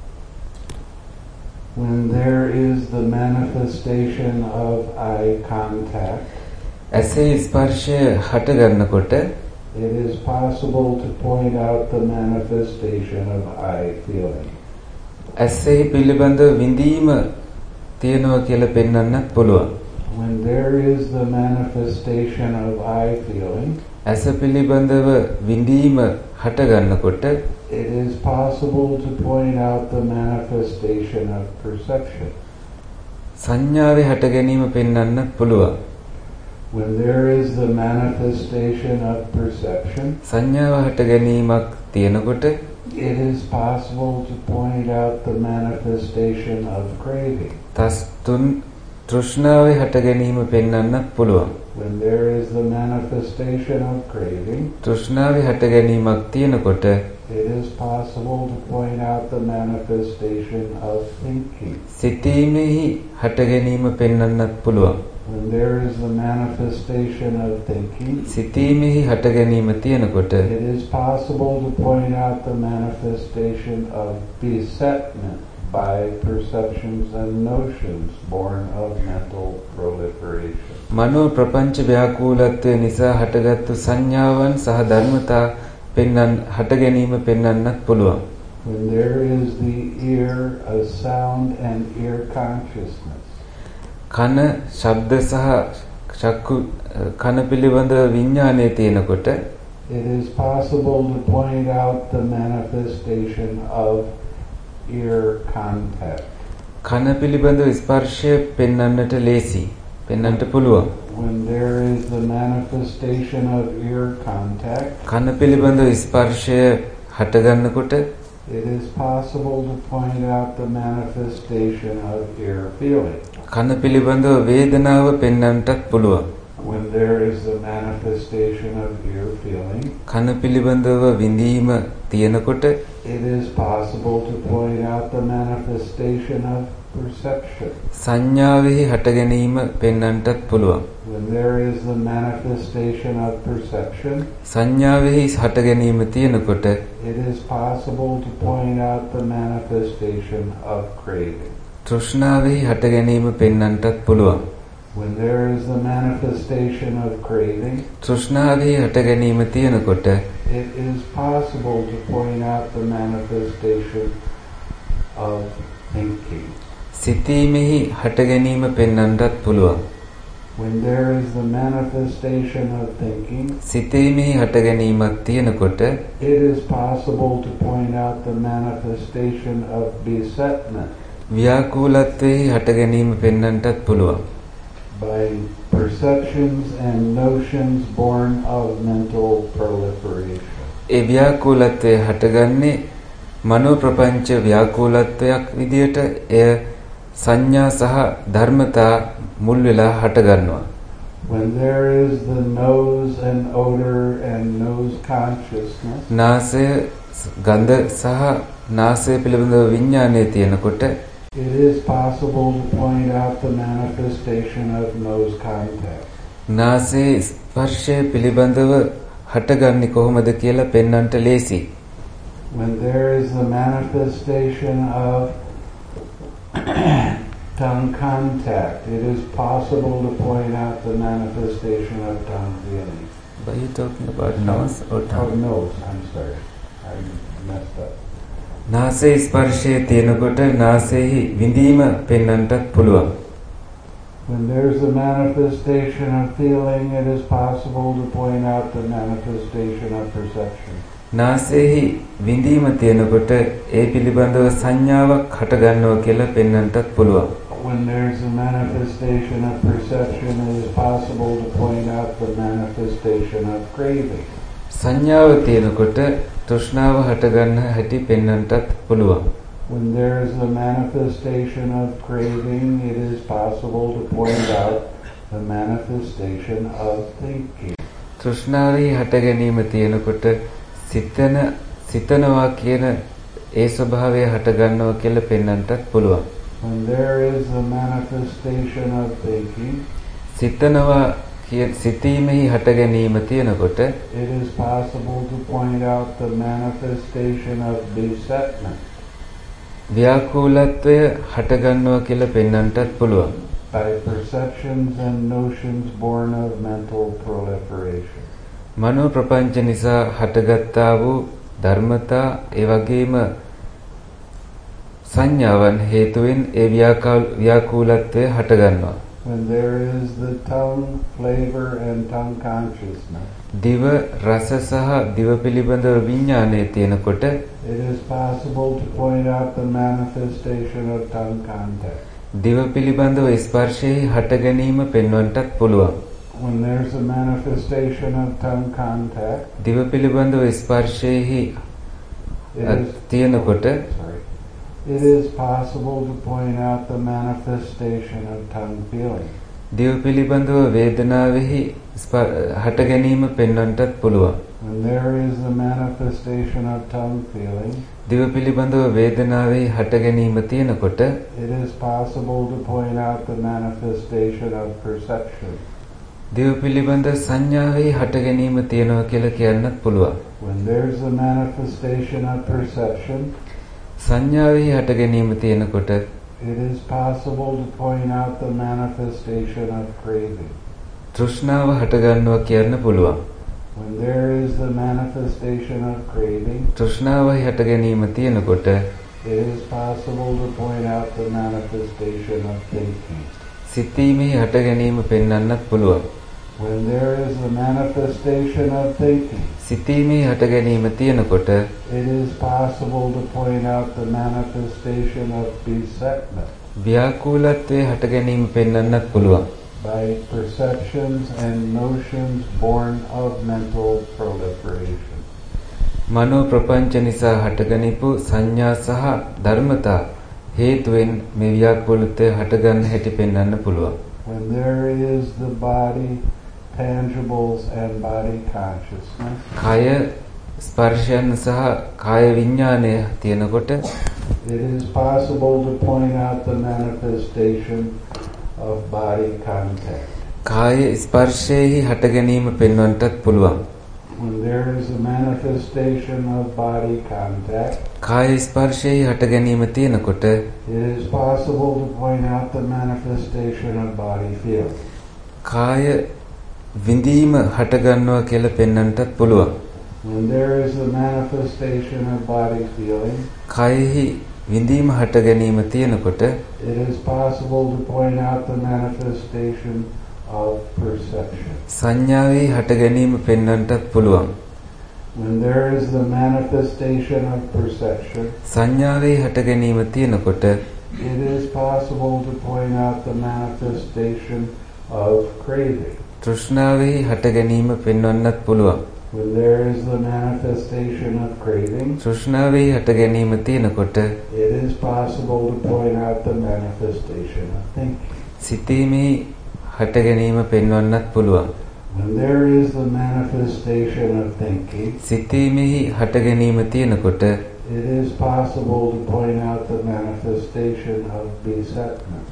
When there is the manifestation of eye contact, ඇසෙහි ස්පර්ශය හටගන්නකොට it is possible to point out the manifestation of eye feeling. ඇසෙහි පිළිබඳ විඳීම තියෙනවා කියලා පෙන්වන්නත් පුළුවන්. When there is the manifestation of eye feeling, ඇස පිළිබඳව විඳීම හටගන්නකොට it is possible to point out the manifestation of perception. සංඥාවේ හට ගැනීම පෙන්වන්නත් පුළුවන්. When there is the manifestation of perception, සංඥාව හට ගැනීමක් තියෙනකොට it is possible to point out the manifestation of craving. තෘෂ්ණාවේ හට ගැනීම පෙන්වන්නත් පුළුවන්. When there is the manifestation of craving, තෘෂ්ණාවේ හට ගැනීමක් තියෙනකොට it is possible to point out the manifestation of thinking. සිතීමෙහි හට ගැනීම පෙන්වන්නත් පුළුවන්. When there is the manifestation of thinking, සිතීමෙහි හට ගැනීම තියෙනකොට it is possible to point out the manifestation of besetment by perceptions and notions born of mental proliferation. මනෝ ප්‍රපංච ව්‍යාකූලත්වය නිසා හටගත්තු සංඥාවන් සහ ධර්මතා හට ගැනීම පෙන්වන්නත් පුළුවන්. When there is the ear, a sound and ear consciousness, කන ශබ්ද සහ චක්කු කන පිළිබඳ විඥානය තියෙනකොට it is possible to point out the manifestation of ear contact. කන පිළිබඳ ස්පර්ශය පෙන්වන්නට ලේසි. පෙන්වන්නට පුළුවන්. When there is the manifestation of ear contact, කන පිළිබඳ ස්පර්ශය හටගන්නකොට it is possible to point out the manifestation of ear feeling. කන පිළිබඳ වේදනාව පෙන්වන්නටත් පුළුවන්. When there is the manifestation of ear feeling, කන පිළිබඳව විඳීම තියෙනකොට it is possible to point out the manifestation of perception. සංඥාවෙහි හට ගැනීම පෙන්වන්නටත් පුළුවන්. When there is the manifestation of perception, සංඥාවෙහි හට ගැනීම තියෙනකොට it is possible to point out the manifestation of craving. තෘෂ්ණාවෙහි හට ගැනීම පෙන්වන්නටත් පුළුවන්. When there is the manifestation of craving, තෘෂ්ණාවෙහි හට ගැනීම තියෙනකොට it is possible to point out the manifestation of thinking. සිතීමෙහි හට ගැනීම පෙන්වන්නටත් පුළුවන්. When there is the manifestation of thinking, සිතීමෙහි හට ගැනීමක් තියෙනකොට it is possible to point out the manifestation of besetment ව්‍යාකූලත්වයේ හට ගැනීම පෙන්වන්නටත් පුළුවන්. by perceptions and notions born of mental proliferation. ඒ ව්‍යාකූලත්වය හටගන්නේ මනෝ ප්‍රපංච ව්‍යාකූලත්වයක් විදියට එය සංඥා සහ ධර්මතා මුල් වෙලා හටගන්නවා. When there is the nose and odor and nose consciousness, නාසය ගන්ධ සහ නාසය පිළිබඳව විඥානය තියෙනකොට it is possible to point out the manifestation of nose contact. නාසයේ ස්පර්ශය පිළිබඳව හටගන්නේ කොහොමද කියලා පෙන්වන්නට ලේසි. When there is the manifestation of tongue contact, it is possible to point out the manifestation of tongue feeling. Are you talking about nose or Oh, tongue? nose, I'm sorry. I messed up. නාසයේ ස්පර්ශය තියෙනකොට නාසයේ විඳීම පෙන්වන්නටත් පුළුවන්. When there's a manifestation of feeling, it is possible to point out the manifestation of perception. නාසයේ විඳීම තියෙනකොට ඒ පිළිබඳව සංඥාවක් හටගන්නවා කියලා පෙන්වන්නටත් පුළුවන්. When there's a manifestation of perception, it is possible to point out the manifestation of craving. සංඥාව තියෙනකොට තෘෂ්ණාව හටගන්න හැටි පෙන්වන්නටත් පුළුවන්. When there is a manifestation of craving, it is possible to point out the manifestation of thinking. තෘෂ්ණාවෙහි හට ගැනීම තියෙනකොට සිතනවා කියන ඒ ස්වභාවය හට ගන්නවා කියලා පෙන්වන්නටත් පුළුවන්. When there is the manifestation of thinking, සිතනවා සිතීමෙහි හට ගැනීම තියෙනකොට it is possible to point out the manifestation of besetment. ව්‍යාකූලත්වය හට ගන්නවා කියලා පෙන්වන්නටත් පුළුවන්. By perceptions and notions born of mental proliferation. මනෝ ප්‍රපංච නිසා හටගත්තා වූ ධර්මතා ඒ වගේම සංඥාවන් හේතුවෙන් ඒ ව්‍යාකූලත්වය හට ගන්නවා. When there is the tongue, flavor and tongue consciousness, දිව රස සහ දිව පිළිබඳව විඥානය තියෙනකොට it is possible to point out the manifestation of tongue contact. දිව පිළිබඳව ස්පර්ශයේ හට ගැනීම පෙන්වන්නටත් පුළුවන්. When there's a manifestation of tongue contact, දිව පිළිබඳව ස්පර්ශයේ තියෙනකොට it is possible to point out the manifestation of tongue feeling. දිව පිළිබඳව වේදනාවෙහි හට ගැනීම පෙන්වන්නටත් පුළුවන්. When there is the manifestation of tongue feeling, දිව පිළිබඳව වේදනාවෙහි හට ගැනීම තියෙනකොට it is possible to point out the manifestation of perception. දිව පිළිබඳ සංඥාවෙහි හට ගැනීම තියෙනවා කියලා කියන්නත් පුළුවන්. When there is a manifestation of perception, සංඥාවෙහි හට ගැනීම තියෙනකොට it is possible to point out the manifestation of craving. තෘෂ්ණාව හට ගන්නවා කියන්න පුළුවන්. When there is the manifestation of craving, තෘෂ්ණාවෙහි හට ගැනීම තියෙනකොට it is possible to point out the manifestation of thinking. සිතීමෙහි හට ගැනීම පෙන්වන්නත් පුළුවන්. When there is the manifestation of thinking, සිතීමෙහි හට ගැනීම තියෙනකොට it is possible to point out the manifestation of besetment. ව්‍යාකූලත්වයේ හට ගැනීම පෙන්වන්නත් පුළුවන්. By perceptions and notions born of mental proliferation. මනෝ ප්‍රපංච නිසා හටගනිපු සංඥා සහ ධර්මතා හේතුවෙන් මේ ව්‍යාකූලත්වය හටගන්න හැටි පෙන්වන්න පුළුවන්. When there is the body, tangibles and body consciousness, කාය ස්පර්ශයන් සහ කාය විඥානය තියෙනකොට it is possible to point out the manifestation of body contact. කාය ස්පර්ශයේ හට ගැනීම පෙන්වන්නටත් පුළුවන්. When there is a manifestation of body contact, කාය ස්පර්ශයේ හට ගැනීම තියෙනකොට it is possible to point out the manifestation of body feeling. කාය විඳීම හට ගන්නවා කියලා පෙන්වන්නටත් පුළුවන්. When there is a manifestation of body feeling, කායෙහි විඳීම හට ගැනීම තියෙනකොට it is possible to point out the manifestation of perception. සංඥාවේ හට ගැනීම පෙන්වන්නටත් පුළුවන්. When there is the manifestation of perception, සංඥාවේ හට ගැනීම තියෙනකොට it is possible to point out the manifestation of craving. තෘෂ්ණාවේ හට ගැනීම පෙන්වන්නත් පුළුවන්. When there is the manifestation of craving, තෘෂ්ණාවේ හට ගැනීම තියෙනකොට it is possible to point out the manifestation of thinking. සිතීමේ හට ගැනීම පෙන්වන්නත් පුළුවන්. When there is the manifestation of thinking, සිතීමෙහි හට ගැනීම තියෙනකොට it is possible to point out the manifestation of besetment.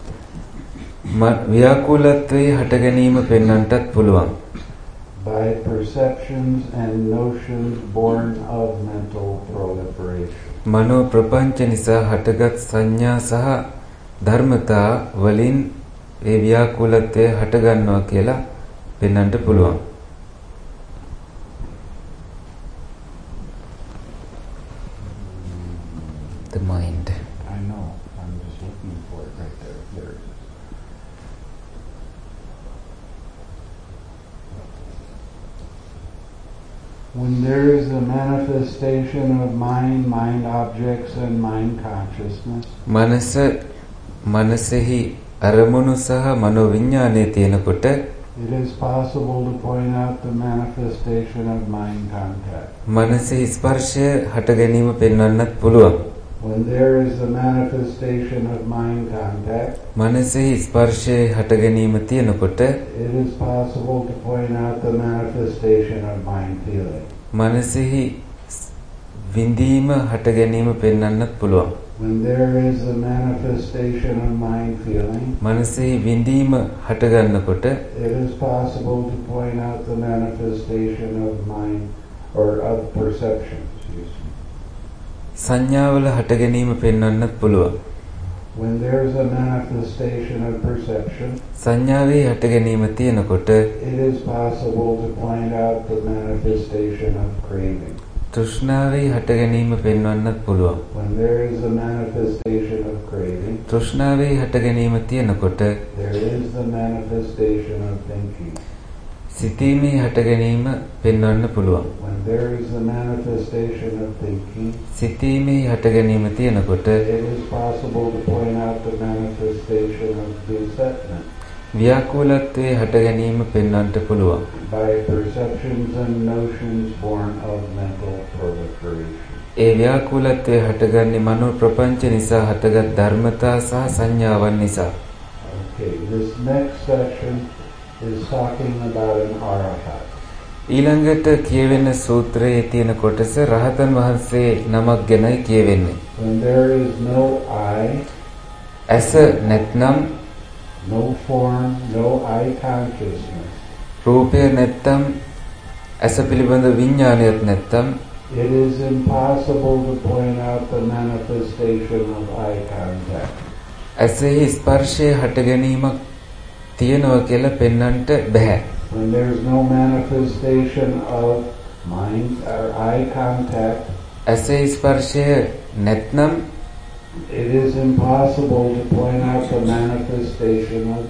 ව්‍යාකූලත්වයේ හට ගැනීම පෙන්වන්නටත් පුළුවන්. By perceptions and notions born of mental proliferation. මනෝ ප්‍රපංච නිසා හටගත් සංඥා සහ ධර්මතා වලින් ඒ ව්‍යාකූලත්වය හට ගන්නවා කියලා පෙන්වන්නට පුළුවන්. The mind. I know. I'm just looking for it right there. There it is. When there is a manifestation of mind, mind objects and mind consciousness, මනසෙහි අරමුණු සහ මනෝ විඥානයේ තියෙනකොට it is possible to point out the manifestation of mind contact. මනසේ ස්පර්ශය හට ගැනීම පෙන්වන්නත් පුළුවන්. When there is the manifestation of mind contact, මනසේ ස්පර්ශයේ හට ගැනීම තියෙනකොට it is possible to point out the manifestation of mind feeling. මනසෙහි විඳීම හට ගැනීම පෙන්වන්නත් පුළුවන්. When there is a manifestation of mind feeling, මනසෙහි විඳීම හට ගන්නකොට it is possible to point out the manifestation of mind or of perception. සංඥාවල හට ගැනීම පෙන්වන්නත් පුළුවන්. When there is a manifestation of perception, සංඥාවේ හට ගැනීම තියෙනකොට it is possible to point out the manifestation of craving. තෘෂ්ණාවේ හට ගැනීම පෙන්වන්නත් පුළුවන්. When there is a manifestation of craving, තෘෂ්ණාවේ හට ගැනීම තියෙනකොට there is the manifestation of thinking. සිතීමේ හට ගැනීම පෙන්වන්න පුළුවන්. When there is the manifestation of thinking, සිතීමේ හට ගැනීම තියෙනකොට it is possible to point out the manifestation of besetment. ව්‍යාකූලත්වයේ හට ගැනීම පෙන්වන්නට පුළුවන්. By perceptions and notions born of mental proliferation. ඒ ව්‍යාකූලත්වයේ හටගන්නේ මනෝ ප්‍රපංච නිසා හටගත් ධර්මතා සහ සංඥාවන් නිසා. Okay, this next section is talking about an arahat. ඊළඟට කියවෙන සූත්‍රයේ තියෙන කොටස රහතන් වහන්සේ නමක් ගැනයි කියවෙන්නේ. When there is no I, ඇස නැත්නම් no form, no I consciousness, රූපය නැත්නම් ඇස පිළිබඳ විඥානයක් නැත්නම් it is impossible to point out the manifestation of eye contact. ඇසෙහි ස්පර්ශයේ හට ගැනීමක් තියෙනවා කියලා පෙන්වන්නට බෑ. When there is no manifestation of mind or eye contact, ඇසෙහි ස්පර්ශය නැත්නම් it is impossible to point out the manifestation of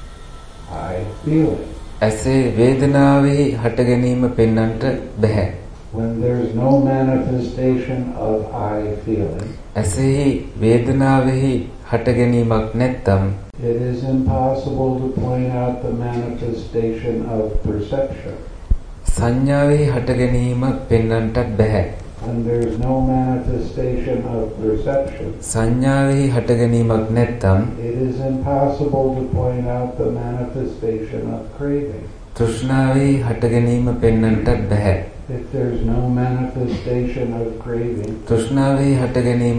eye feeling. ඇසේ වේදනාවේ හට ගැනීම පෙන්වන්නට බෑ. When there is no manifestation of eye feeling, ඇසෙහි වේදනාවෙහි හට ගැනීමක් නැත්නම් it is impossible to point out the manifestation of perception. සංඥාවේ හට ගැනීම පෙන්වන්නට බෑ. When there is no manifestation of perception, සංඥාවේ හට ගැනීමක් නැත්නම් it is impossible to point out the manifestation of craving. තෘෂ්ණාවේ හට ගැනීම පෙන්වන්නට බෑ. If there is no manifestation of craving, තෘෂ්ණාවේ හට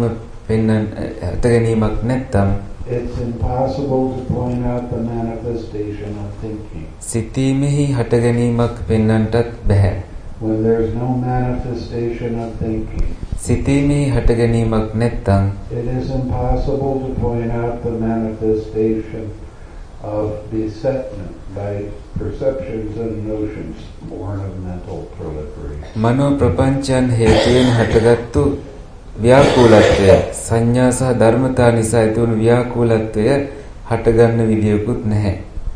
ගැනීමක් නැත්නම් it's impossible to point out the manifestation of thinking. සිතීමෙහි හට ගැනීමක් පෙන්වන්නට බෑ. When there is no manifestation of thinking, සිතීමෙහි හට ගැනීමක් නැත්නම් it is impossible to point out the manifestation of besetment by perceptions and notions born of mental proliferation. මනෝ ප්‍රපංචයන් හේතුවෙන් හටගත්තු ව්‍යාකූලත්වය සංඥා සහ ධර්මතා නිසා ඇතිවන ව්‍යාකූලත්වය හටගන්න විදියකුත් නැහැ.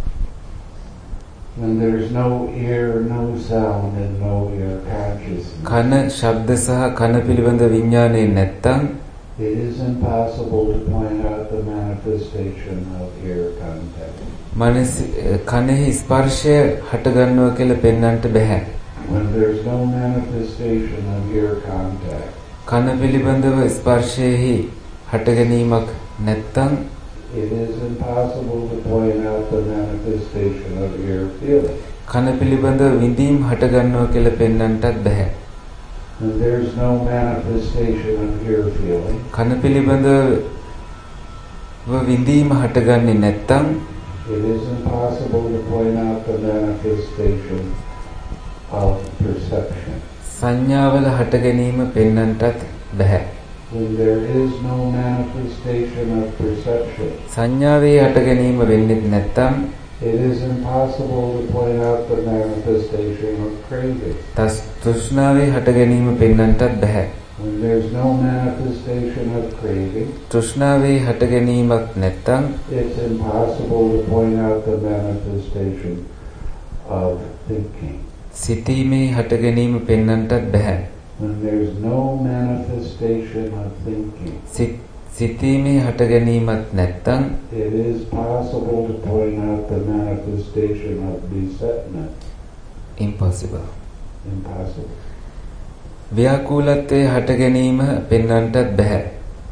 When there is no ear, no sound, and no ear consciousness, කන ශබ්ද සහ කන පිළිබඳ විඥානය නැත්නම් it is impossible to point out the manifestation of ear contact. කනෙහි ස්පර්ශය හටගන්නවා කියලා පෙන්වන්නට බෑ. When there is no manifestation of ear contact, කන පිළිබඳව ස්පර්ශයේහි හට ගැනීමක් නැත්නම් it is impossible to point out the manifestation of ear feeling. කන පිළිබඳව විඳීම් හට ගන්නවා කියලා පෙන්වන්නටත් බෑ. When there is no manifestation of ear feeling, කන පිළිබඳව විඳීම හටගන්නේ නැත්නම් it is impossible to point out the manifestation of perception. සංඥාවල හට ගැනීම පෙන්වන්නටත් බෑ. When there is no manifestation of perception, සංඥාවේ හට ගැනීම වෙන්නේ නැත්නම් it is impossible to point out the manifestation of craving. තෘෂ්ණාවේ හට ගැනීම පෙන්වන්නටත් බෑ. When there is no manifestation of craving, තෘෂ්ණාවේ හට ගැනීමක් නැත්නම් it's impossible to point out the manifestation of thinking. සිතීමේ හට ගැනීම පෙන්වන්නටත් බෑ. When there is no manifestation of thinking, සිතීමේ හට ගැනීමක් නැත්නම් it is possible to point out the manifestation of besetment. impossible. Impossible. ව්‍යාකූලත්වයේ හට ගැනීම පෙන්වන්නටත් බෑ.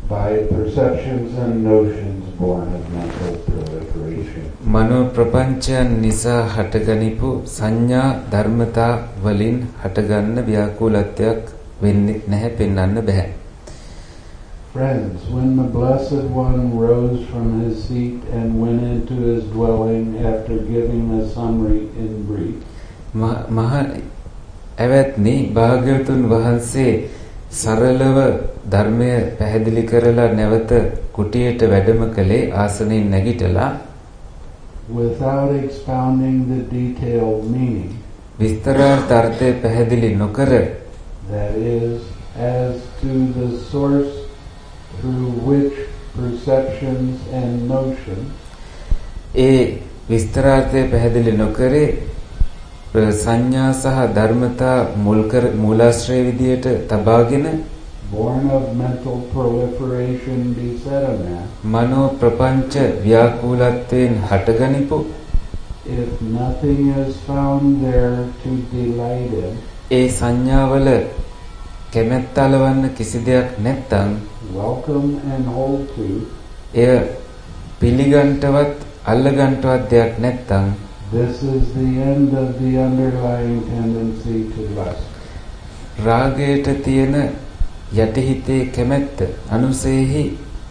by perceptions and notions born of mental proliferation. Mano prapanchayan nisa hataganipu sanya dharmata walin hataganna vyakulatyak wenne naha pennanna baha. Friends, when the Blessed One rose from his seat and went into his dwelling after giving a summary in brief, Maha evatni Bhagyavatun Wahanse saralawa dharmaya පැහැදිලි කරලා නැවත කුටියට වැඩම කළේ ආසනයෙන් නැගිටලා without expounding the detailed meaning, විස්තරාර්ථ අර්ථය පැහැදිලි නොකර, that is, as to the source through which perceptions and notions ඒ විස්තරාර්ථය පැහැදිලි නොකරේ සංඥා සහ ධර්මතා මූලාශ්‍රය විදියට තබාගෙන born of mental proliferation beset a man, මනෝ ප්‍රපංච ව්‍යාකූලත්වයෙන් හටගනිපු, if nothing is found there to delight in, ඒ සංඥාවල කැමැත්ත අලවන්න කිසි දෙයක් නැත්තම්, welcome and hold to, එය පිළිගන්ටවත් අල්ලගන්ටවත් දෙයක් නැත්තම්, this is the end of the underlying tendency to lust. රාගයට තියෙන යටිහිතේ කැමැත්ත අනුසෙහි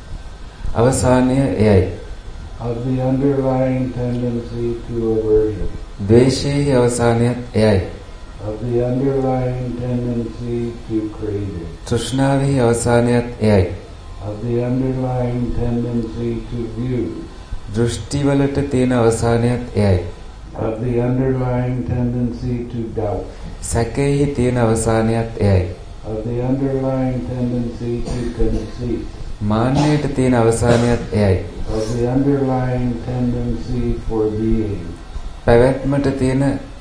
අවසානය එයයි. Of the underlying tendency to aversion. ද්වේෂයේ අවසානයත් එයයි. Of the underlying tendency to craving. තෘෂ්ණාවේ අවසානයත් එයයි. Of the underlying tendency to view. දෘෂ්ටිවලට තියෙන අවසානයත් එයයි. Of the underlying tendency to doubt. සැකෙහි තියෙන අවසානයත් එයයි. Of the underlying tendency to conceit. මාන්නයට තියෙන අවසානයත් එයයි. Of the underlying tendency for being. පැවැත්මට තියෙන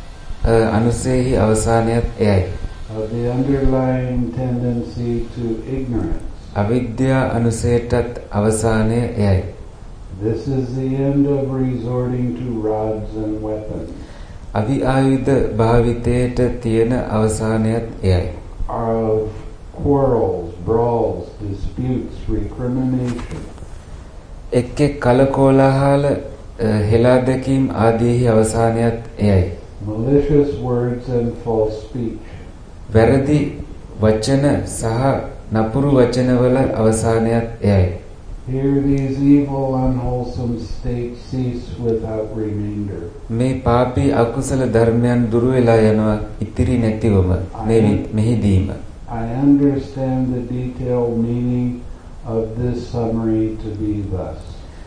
අනුසෙහි අවසානයත් එයයි. Of the underlying tendency to ignorance. අවිද්‍යා අනුසයටත් අවසානය එයයි. This is the end of resorting to rods and weapons. අවි ආයුධ භාවිතයට තියෙන අවසානයත් එයයි. Of quarrels, brawls, disputes, recrimination. එක් කලකෝලාහල හෙලා දැකීම් ආදීහි අවසානයත් එයයි. Malicious words and false speech. වැරදි වචන සහ නපුරු වචනවල අවසානයත් එයයි. Here these evil, unwholesome states cease without remainder. මේ පාපී අකුසල ධර්මයන් දුරු වෙලා යනවා ඉතිරි නැතිවම මෙහිදීම. I understand the detailed meaning of this summary to be thus.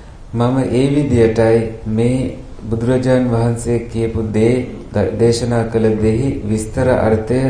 මම ඒ විදියටයි මේ බුදුරජාන් වහන්සේ කියපු දේ දේශනා කළ දෙහි විස්තර අර්ථය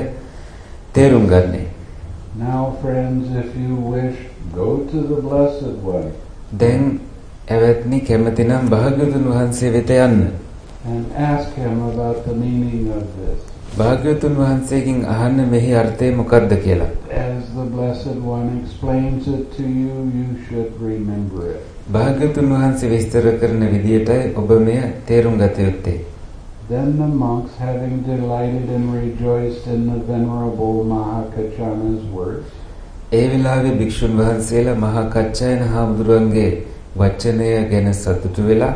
තේරුම් ගන්නේ. Now friends, if you wish, go to the Blessed One. දැන් එවත්නි කැමතිනම් භාග්‍යවතුන් වහන්සේ වෙත යන්න. And ask him about the meaning of this. භාග්‍යවතුන් වහන්සේගෙන් අහන්න මෙහි අර්ථය මොකක්ද කියලා. As the Blessed One explains it to you, you should remember it. භාග්‍යවතුන් වහන්සේ විස්තර කරන විදියටයි ඔබ මෙය තේරුම් ගත යුත්තේ. Then the monks, having delighted and rejoiced in the Venerable Mahakachana's words, ඒ වෙලාවේ භික්ෂුන් වහන්සේලා මහා කච්චායන හාමුදුරුවන්ගේ වචනය ගැන සතුටු වෙලා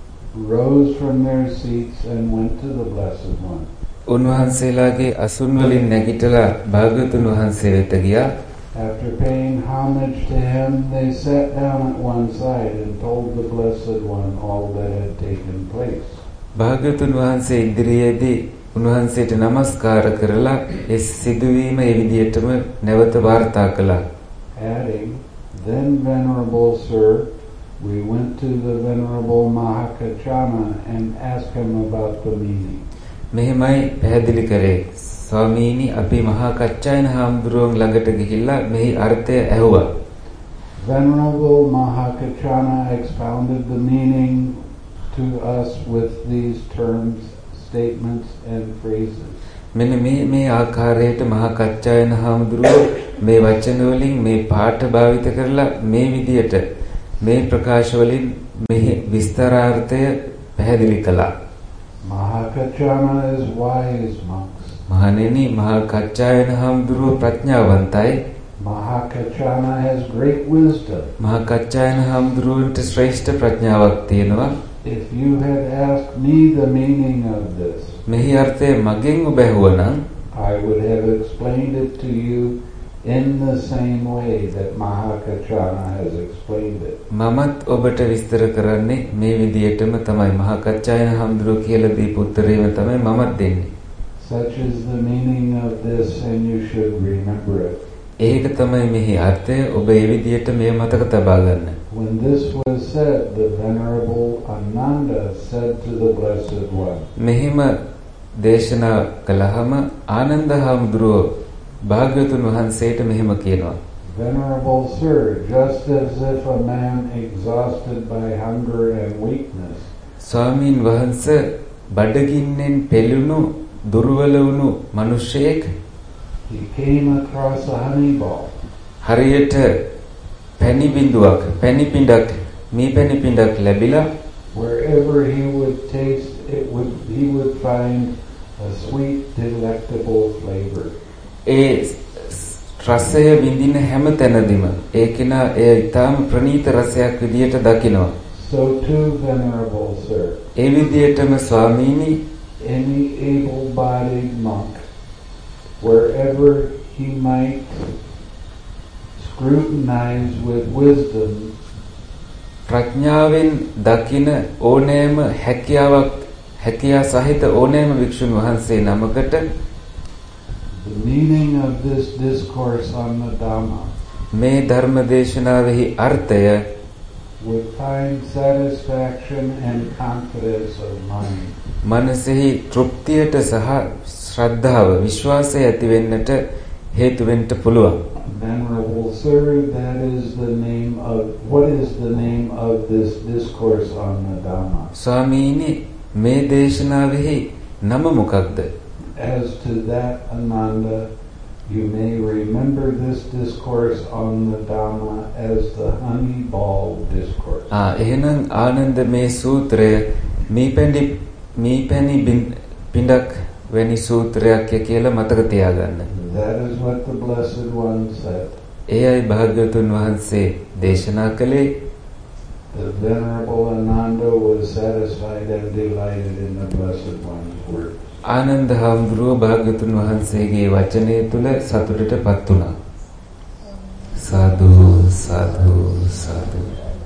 rose from their seats and went to the Blessed One. උන්වහන්සේලාගේ අසුන් වලින් නැගිටලා භාග්‍යවතුන් වහන්සේ වෙත ගියා. After paying homage to him, they sat down at one side and told the Blessed One all that had taken place. භාග්‍යවතුන් වහන්සේ ඉදිරියේදී උන්වහන්සේට නමස්කාර කරලා ඒ සිදුවීම ඒ විදිහටම නැවත වාර්තා කළා. Adding, then Venerable Sir, we went to the Venerable Mahakachana and asked him about the meaning. මෙහෙමයි පැහැදිලි කරේ. ස්වාමීනි අපි මහා කච්චායන හාමුදුරුවන් ළඟට ගිහිල්ලා මෙහි අර්ථය ඇහුවා. Venerable Mahakachana expounded the meaning to us with these terms, statements and phrases. මෙන්න මේ ආකාරයට මහා කච්චායන හාමුදුරුවෝ මේ වචන වලින් මේ පාඨ භාවිත කරලා මේ විදියට මේ ප්‍රකාශ වලින් මේ විස්තරාර්ථය පැහැදිලි කළා. Mahakachana is wise, monks. මහණෙනි මහා කච්චායන හාමුදුරුවෝ ප්‍රඥාවන්තයි. Mahakachana has great wisdom. මහකච්චායන හාමුදුරුවන්ට ශ්‍රේෂ්ඨ ප්‍රඥාවක් තියෙනවා. If you had asked me the meaning of this, මෙහි අර්ථය මගෙන් ඔබ ඇහුවනම් I would have explained it to you in the same way that Mahakachana has explained it. මමත් ඔබට විස්තර කරන්නේ මේ විදියටම තමයි. මහකච්චායන හාමුදුරුවෝ කියලා දීපු උත්තරේම තමයි මමත් දෙන්නේ. Such is the meaning of this, and you should remember it. ඒක තමයි මෙහි අර්ථය. ඔබ ඒ විදියට මේ මතක තබා ගන්න. When this was said, the Venerable Ananda said to the Blessed One, මෙහිම දේශනා කළාම ආනන්ද හාමුදුරුවෝ භාග්‍යවතුන් වහන්සේට මෙහෙම කියනවා. Venerable Sir, just as if a man exhausted by hunger and weakness ස්වාමීන් වහන්සේ බඩගින්නෙන් පෙළුණු දුර්වල වුණු මිනිසෙක් he came across a honey ball. හරියට පැණි බිඳුවක් පැණි පිඬක් මේ පැණි පිඬක් ලැබිලා Wherever he would taste it, he would find a sweet, delectable flavor. ඒ රසය විඳින හැම තැනදීම ඒ කෙනා ඒ ඊටාම ප්‍රණීත රසයක් විදියට දකිනවා. So too, Venerable Sir, ඒ විදියටම ස්වාමීනි any able-bodied monk, wherever he might scrutinize with wisdom ප්‍රඥාවෙන් දකින ඕනෑම හැකියා සහිත ඕනෑම වික්ෂුන් වහන්සේ නමකට the meaning of this discourse on the Dhamma මේ ධර්ම දේශනාවෙහි අර්ථය would find satisfaction and confidence of mind. මනසෙහි තෘප්තියට සහ ශ්‍රද්ධාව විශ්වාසය ඇති වෙන්නට හේතු වෙන්න පුළුවන්. Venerable Sir, that is the name of what is the name of this discourse on the Dhamma? ස්වාමීනි මේ දේශනාවෙහි නම මොකක්ද? As to that, Ananda, you may remember this discourse on the Dhamma as the honey ball discourse. එහෙනම් ආනන්ද මේ සූත්‍රය මීපැණි පිඬක් වැනි සූත්‍රයක් කියලා මතක තියාගන්න. That is what the Blessed One said. එයයි භාග්‍යවතුන් වහන්සේ දේශනා කළේ. The Venerable Ananda was satisfied and delighted in the Blessed One's words. Ananda හාමුදුරුවෝ භාග්‍යවතුන් වහන්සේගේ වචනය තුල සතුටටපත් වුණා. සාදු සාදු සාදු.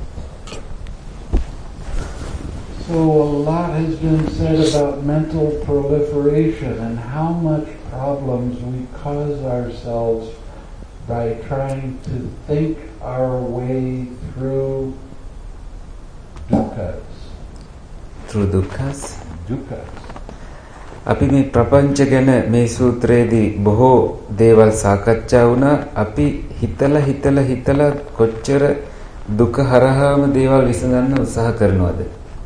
So a lot has been said about mental proliferation and how much problems we cause ourselves by trying to think our way through dukkha's. Through dukkha's? Dukkha's. අපි මේ ප්‍රපංච ගැන මේ සූත්‍රයේදී බොහෝ දේවල් සාකච්ඡා වුණා. අපි හිතලා කොච්චර දුක හරහාම දේවල් විසඳන්න උත්සාහ කරනවද?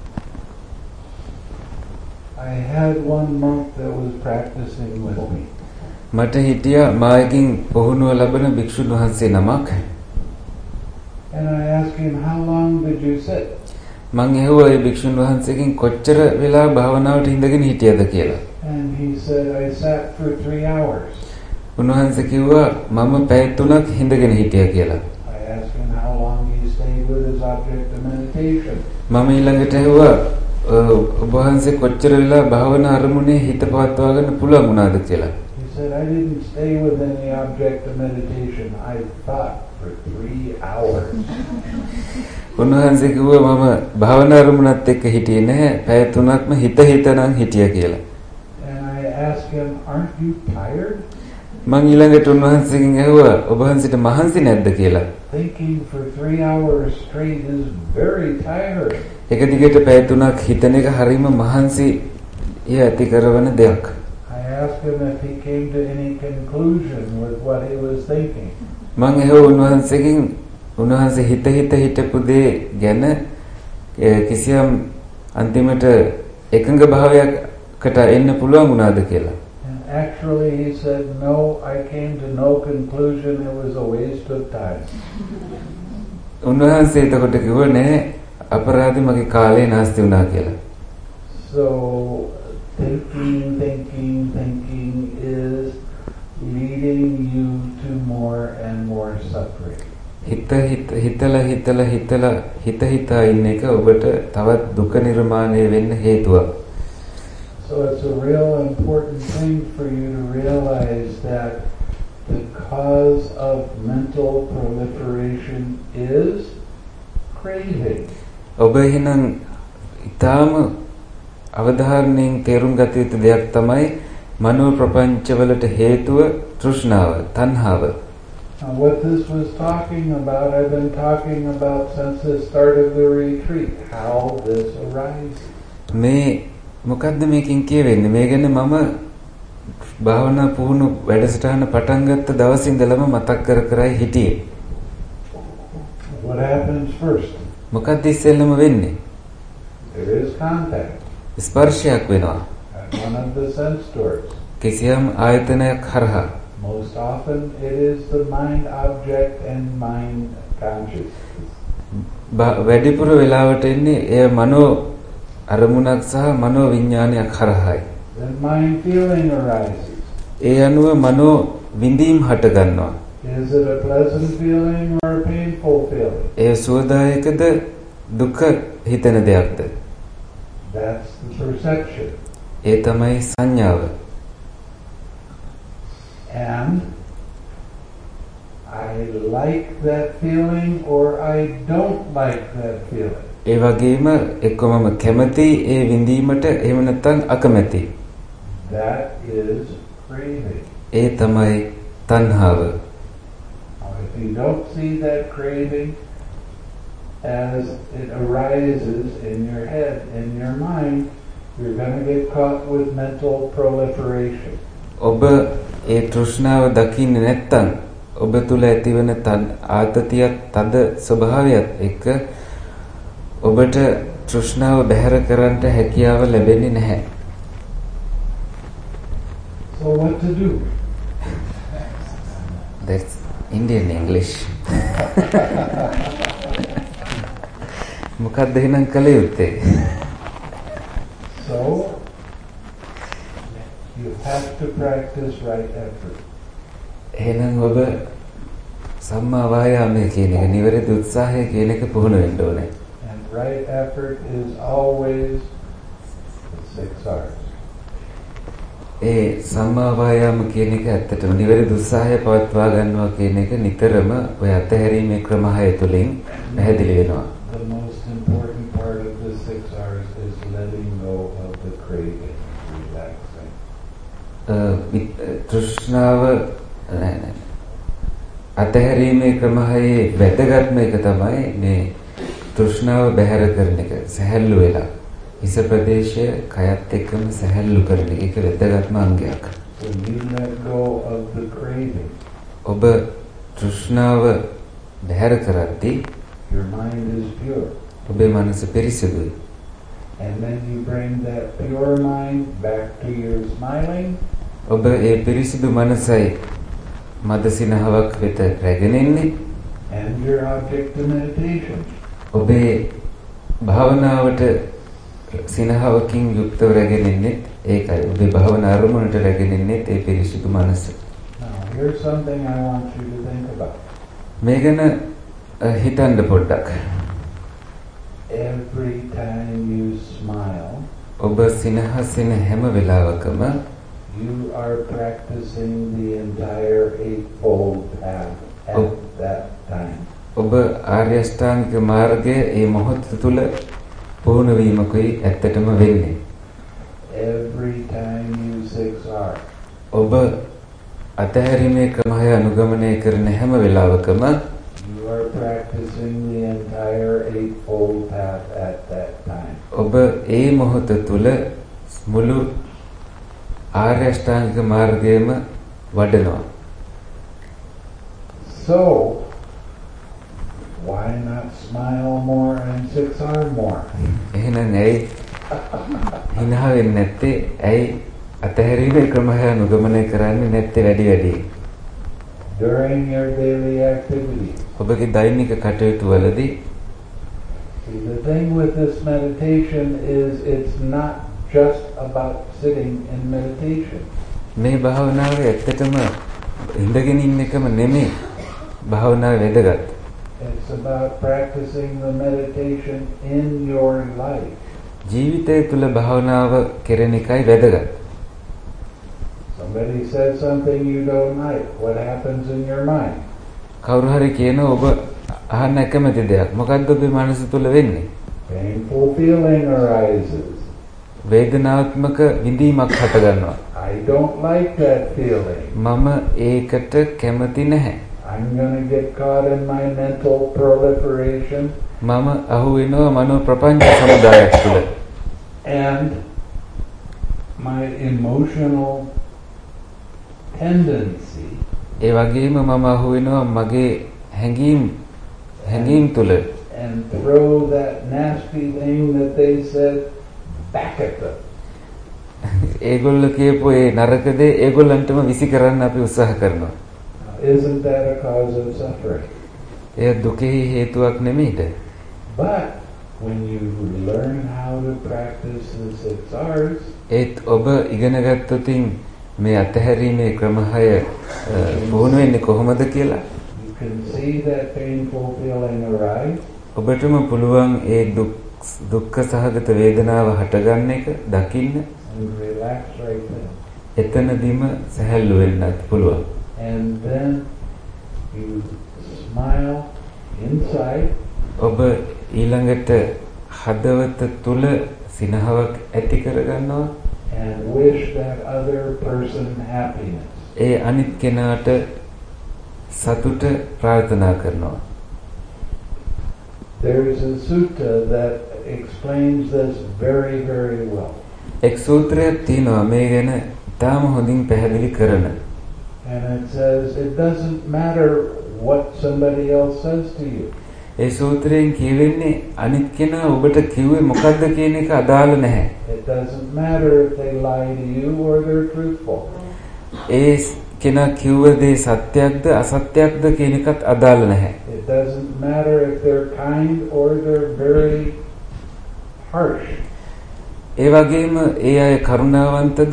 I had one monk that was practicing with me. මට හිටියා මායකින් පුහුණුව ලබන භික්ෂුන් වහන්සේ නමක්. And I asked him, how long did you sit? මං ඇහුවා ඒ භික්ෂුන් වහන්සේගෙන් කොච්චර වෙලා භාවනාවට ඉඳගෙන හිටියද කියලා. And he said, I sat for 3 hours. උන්වහන්සේ කිව්වා මම පැය 3ක් හිඳගෙන හිටියා කියලා. I asked him how long he stayed with his object of meditation. මම ඊළඟට ඇහුවා ඔබ වහන්සේ කොච්චර වෙලා භාවනා අරමුණේ හිත පවත්වා ගන්න පුළුවන් වුණාද කියලා. He said, I didn't stay with any object of meditation. I thought for 3 hours. උන්වහන්සේ කිව්වා මම භාවනා අරමුණත් එක්ක හිටියේ නැහැ. පැය 3ක්ම හිතනම් හිටියා කියලා. And I asked him, aren't you tired? මං ඊළඟට උන්වහන්සේගෙන් ඇහුවා ඔබ වහන්සේට මහන්සි නැද්ද කියලා. Thinking for 3 hours straight is very tiring. එක දිගට පැය 3ක් හිතන එක හරීම මහන්සි ඇති කරන දෙයක්. I asked him if he came to any conclusion with what he was thinking. මං ඇහුවා උන්වහන්සේගෙන් උන්වහන්සේ හිතපු දේ ගැන කිසියම් අන්තිමට එකඟ භාවයකට එන්න පුළුවන් වුණාද කියලා. And actually he said, no, I came to no conclusion. It was a waste of time. උන්වහන්සේ එතකොට කිව්වා නෑ අපරාධි මගේ කාලේ නාස්ති වුණා කියලා. So thinking is leading you to more and more හිතා ඉන්න එක ඔබට තවත් දුක නිර්මාණය වෙන්න හේතුවක්. So it's a real important thing for you to realize that the cause of mental proliferation is craving. ඔබ එහෙනම් ඊටාම අවධානයෙන් තේරුම් ගත යුතු දෙයක් තමයි මනෝ ප්‍රපංචවලට හේතුව තෘෂ්ණාව, තණ්හාව. Now what this was talking about, I've been talking about since the start of the retreat, how this arises. මේ මොකද්ද මේකෙන් කියවෙන්නේ? මේ ගැන මම භාවනා පුහුණු වැඩසටහන පටන් ගත්ත දවසේ ඉඳලම මතක් කරයි හිටියේ. What happens first? මොකක්ද ඉස්සෙල්ලම වෙන්නේ? There is contact. ස්පර්ශයක් වෙනවා. At one of the sense doors. කිසියම් ආයතනයක් හරහා. Most often it is the mind object and mind consciousness. වැඩිපුර වෙලාවට එන්නේ එය මනෝ අරමුණක් සහ මනෝ විඥානයක් හරහායි. Then mind feeling arises. ඒ අනුව මනෝ විඳීම් හට ගන්නවා. Is it a pleasant feeling or a painful feeling? ඒ සුවදායකද දුක හිතෙන දෙයක්ද? That's the perception. ඒ තමයි සංඥාව. And I like that feeling or I don't like that feeling. ඒ වගේම එක්කමම කැමති ඒ විඳීමට එහෙම නැත්නම් අකමැති. That is craving. ඒ තමයි තණ්හාව. Now, if you don't see that craving as it arises in your head, in your mind, you're going to get caught with mental proliferation. ඔබ ඒ තෘෂ්ණාව දකින්නේ නැත්නම් ඔබ තුල ඇතිවන ආතතියත් තද ස්වභාවයත් එක්ක ඔබට තෘෂ්ණාව බැහැර කරන්නට හැකියාව ලැබෙන්නේ නැහැ. So what to do? That's Indian English. මොකක්ද එහෙනම් කළ යුත්තේ? So you have to practice right effort. එහෙනම් ඔබ සම්මා වායාමයේ කියන එක නිවැරදි උත්සාහය කියන එක පුහුණු වෙන්න ඕනේ. And right effort is always the 6 R's. ඒ සම්මා වායාම කියන එක ඇත්තටම නිවැරදි උත්සාහය පවත්වා ගන්නවා කියන එක නිතරම ඔය අතහැරීමේ ක්‍රම 6 තුලින් පැහැදිලි වෙනවා. The most important part of the 6 R's is letting go of the craving, relaxing. තෘෂ්ණාව අතහැරීමේ ක්‍රම 6 වැදගත්ම එක තමයි මේ තෘෂ්ණාව බැහැර කරන එක. සැහැල්ලු වෙලා හිස ප්‍රදේශය කයත් එක්කම සැහැල්ලු කරන එක. ඒක වැදගත්ම අංගයක්. When you let go of the craving, ඔබ තෘෂ්ණාව බැහැර කරද්දී your mind is pure. ඔබේ මනස පිරිසිදුයි. And then you bring that pure mind back to your smiling. ඔබ ඒ පිරිසිදු මනසයි මදසිනහවක් වෙත රැගෙන එන්නේ. And your object to meditation. ඔබේ භාවනාවට සිනහවකින් යුක්තව රැගෙන ඉන්නේ ඒකයි. ඔබේ භාවනා අරමුණට රැගෙන ඉන්නේ ඒ පිරිසිදු මනස. Now, here's something I want you to think about. මේ ගැන හිතන්න පොඩ්ඩක්. Every time you smile, ඔබ සිනහසින හැම වෙලාවකම you are practicing the entire Eightfold Path at that time. ඔබ ආර්ය අෂ්ටාංගික මාර්ගයේ මේ මොහොත තුල පුහුණු වීමකුයි ඇත්තටම වෙන්නේ. Every time you 6R. ඔබ අතහැරීමේ ක්‍රමය අනුගමනය කරන හැම වෙලාවකම you are practicing the entire Eightfold Path at that time. ඔබ ඒ මොහොත තුල මුළු ආර්ය අෂ්ටාංගික මාර්ගයම වඩනවා. So why not smile more and 6R more? එහෙනම් ඇයි හිනා වෙන්නේ නැත්තේ? ඇයි අතහැරීමේ ක්‍රමය අනුගමනය කරන්නේ නැත්තේ වැඩි? During your daily activity. ඔබගේ දෛනික කටයුතු වලදී See, the thing with this meditation is it's not just about sitting in meditation. මේ භාවනාවේ ඇත්තටම ඉඳගෙන ඉන්න එකම නෙමෙයි භාවනාවේ වැදගත්. It's about practicing the meditation in your life. ජීවිතය තුල භාවනාව කෙරෙන එකයි වැදගත්. Somebody says something you don't like. What happens in your mind? කවුරු හරි කියනවා ඔබ අහන්න කැමති දෙයක්. මොකද්ද ඔබේ මනස තුල වෙන්නේ? Painful feeling arises. වේදනාත්මක විඳීමක් හට ගන්නවා. I don't like that feeling. මම ඒකට කැමති නැහැ. I'm going to get caught in my mental proliferation. මම අහු වෙනවා මනෝ ප්‍රපංච සමුදායක් තුල. And my emotional tendency. ඒ වගේම මම අහු වෙනවා මගේ හැඟීම් තුල. And throw that nasty thing that they said back at them. ඒගොල්ල කියපු ඒ නරක දේ ඒගොල්ලන්ටම විසි කරන්න අපි උත්සාහ කරනවා. Isn't that a cause of suffering? ඒ දුකේ හේතුවක් නෙමෙයිද? But when you learn how to practice the 6 R's, ඒත් ඔබ ඉගෙන ගත්තොතින් මේ අතහැරීමේ ක්‍රම 6 පුහුණු වෙන්නේ කොහොමද කියලා you can see that painful feeling arise. ඔබටම පුළුවන් ඒ දුක්ඛ සහගත වේදනාව හටගන්න එක දකින්න. And relax right there. එතනදීම සැහැල්ලු වෙන්නත් පුළුවන්. And then you smile inside. ඔබ ඊළඟට හදවත තුල සිනහවක් ඇති කරගන්නවා. And wish that other person happiness. ඒ අනිත් කෙනාට සතුට ප්‍රාර්ථනා කරනවා. There is a sutta that explains this very, very well. එක් සූත්‍රයක් තියෙනවා මේ ගැන තාම හොඳින් පැහැදිලි කරන. And it says it doesn't matter what somebody else says to you. ඒ සූත්‍රයෙන් කියවෙන්නේ අනිත් කෙනා ඔබට කිව්වේ මොකද්ද කියන එක අදාළ නැහැ. It doesn't matter if they lie to you or they're truthful. ඒ කෙනා කිව්ව දේ සත්‍යක්ද අසත්‍යක්ද කියන එකත් අදාළ නැහැ. It doesn't matter if they're kind or they're very harsh. ඒ වගේම ඒ අය කරුණාවන්තද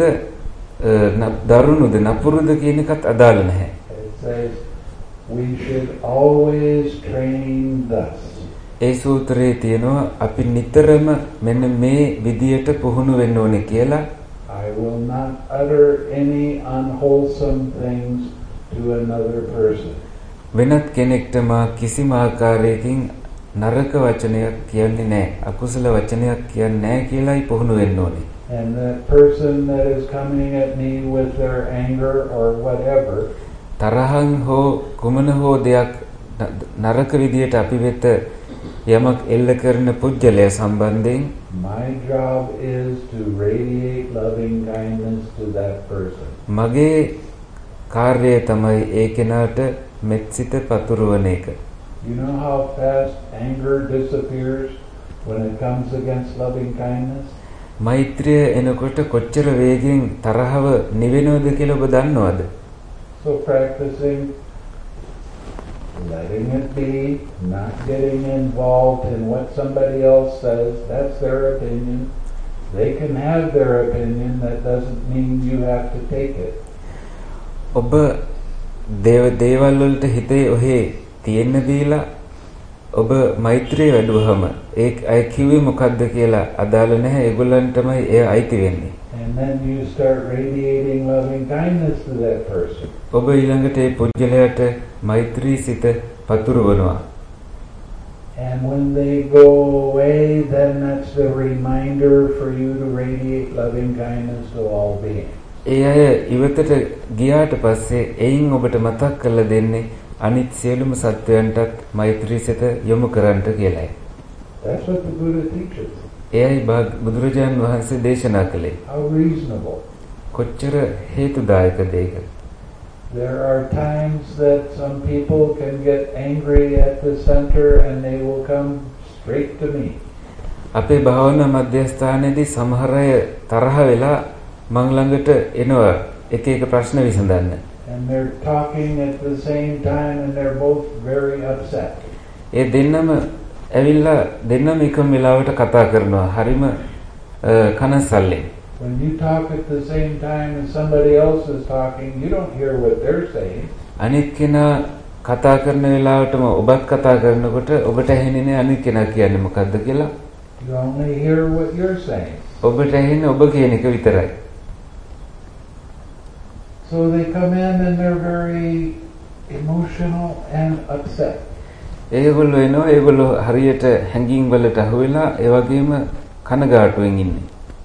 දරුණුද නපුරුද කියන එකත් අදාළ නැහැ. It says we should always train thus. ඒ සූත්‍රයේ තියෙනවා අපි නිතරම මෙන්න මේ විදියට පුහුණු වෙන්න ඕනේ කියලා. I will not utter any unwholesome things to another person. වෙනත් කෙනෙක්ට මා කිසිම ආකාරයකින් නරක වචනයක් කියන්නේ නැහැ. අකුසල වචනයක් කියන්නේ නැහැ කියලායි පුහුණු වෙන්න ඕනේ. And that person that is coming at me with their anger or whatever, තරහන් හෝ කුමන හෝ දෙයක් නරක විදියට අපි වෙත යමක් එල්ල කරන පුජ්‍යලය සම්බන්ධයෙන් my job is to radiate loving kindness to that person. මගේ කාර්යය තමයි ඒ කෙනාට මෙත්සිත පතුරවන එක. You know how fast anger disappears when it comes against loving kindness? මෛත්‍රිය එනකොට කොච්චර වේගෙන් තරහව නිවෙනවද කියලා ඔබ දන්නවද? So practicing letting it be, not getting involved in what somebody else says, that's their opinion. They can have their opinion, that doesn't mean you have to take it. ඔබ දේවල් වලට හිතේ ඔහේ තියෙන්න දීලා ඔබ මෛත්‍රිය වැඩුවහම ඒ අය කිව්වේ මොකද්ද කියලා අදාළ නැහැ. ඒගොල්ලන්ටමයි ඒ අයිති වෙන්නේ. And then you start radiating loving kindness to that person. ඔබ ඊළඟට ඒ පුජ්‍යලයට මෛත්‍රී සිත පතුරවනවා. And when they go away, then that's the reminder for you to radiate loving kindness to all beings. ඒ අය ඉවතට ගියාට පස්සේ එයින් ඔබට මතක් කරලා දෙන්නේ අනිත් සියලුම සත්වයන්ටත් මෛත්‍රී සිත යොමු කරන්නට කියලායි. That's what the Buddha teaches. එයයි බුදුරජාණන් වහන්සේ දේශනා කළේ. How reasonable. කොච්චර හේතුදායකද ඒක. There are times that some people can get angry at the center and they will come straight to me. අපේ භාවනා මධ්‍යස්ථානයේදී සමහර අය තරහ වෙලා මං ළඟට එනවා එක එක ප්‍රශ්න විසඳන්න. And they're talking at the same time and they're both very upset. ඒ දෙන්නම ඇවිල්ලා දෙන්නම එකම වෙලාවට කතා කරනවා. හරිම කනස්සල්ලෙන්. When you talk at the same time and somebody else is talking, you don't hear what they're saying. අනිත් කෙනා කතා කරන වෙලාවටම ඔබත් කතා කරනකොට ඔබට ඇහෙන්නේ අනිත් කෙනා කියන්නේ මොකද්ද කියලා. You only hear what you're saying. ඔබට ඇහෙන්නේ ඔබ කියන එක විතරයි. So they come in and they're very emotional and upset. ඒගොල්ලෝ එනවා ඒගොල්ලෝ හරියට හැංගීම් වලට අහු වෙලා ඒ වගේම කනගාටුවෙන් ඉන්නේ.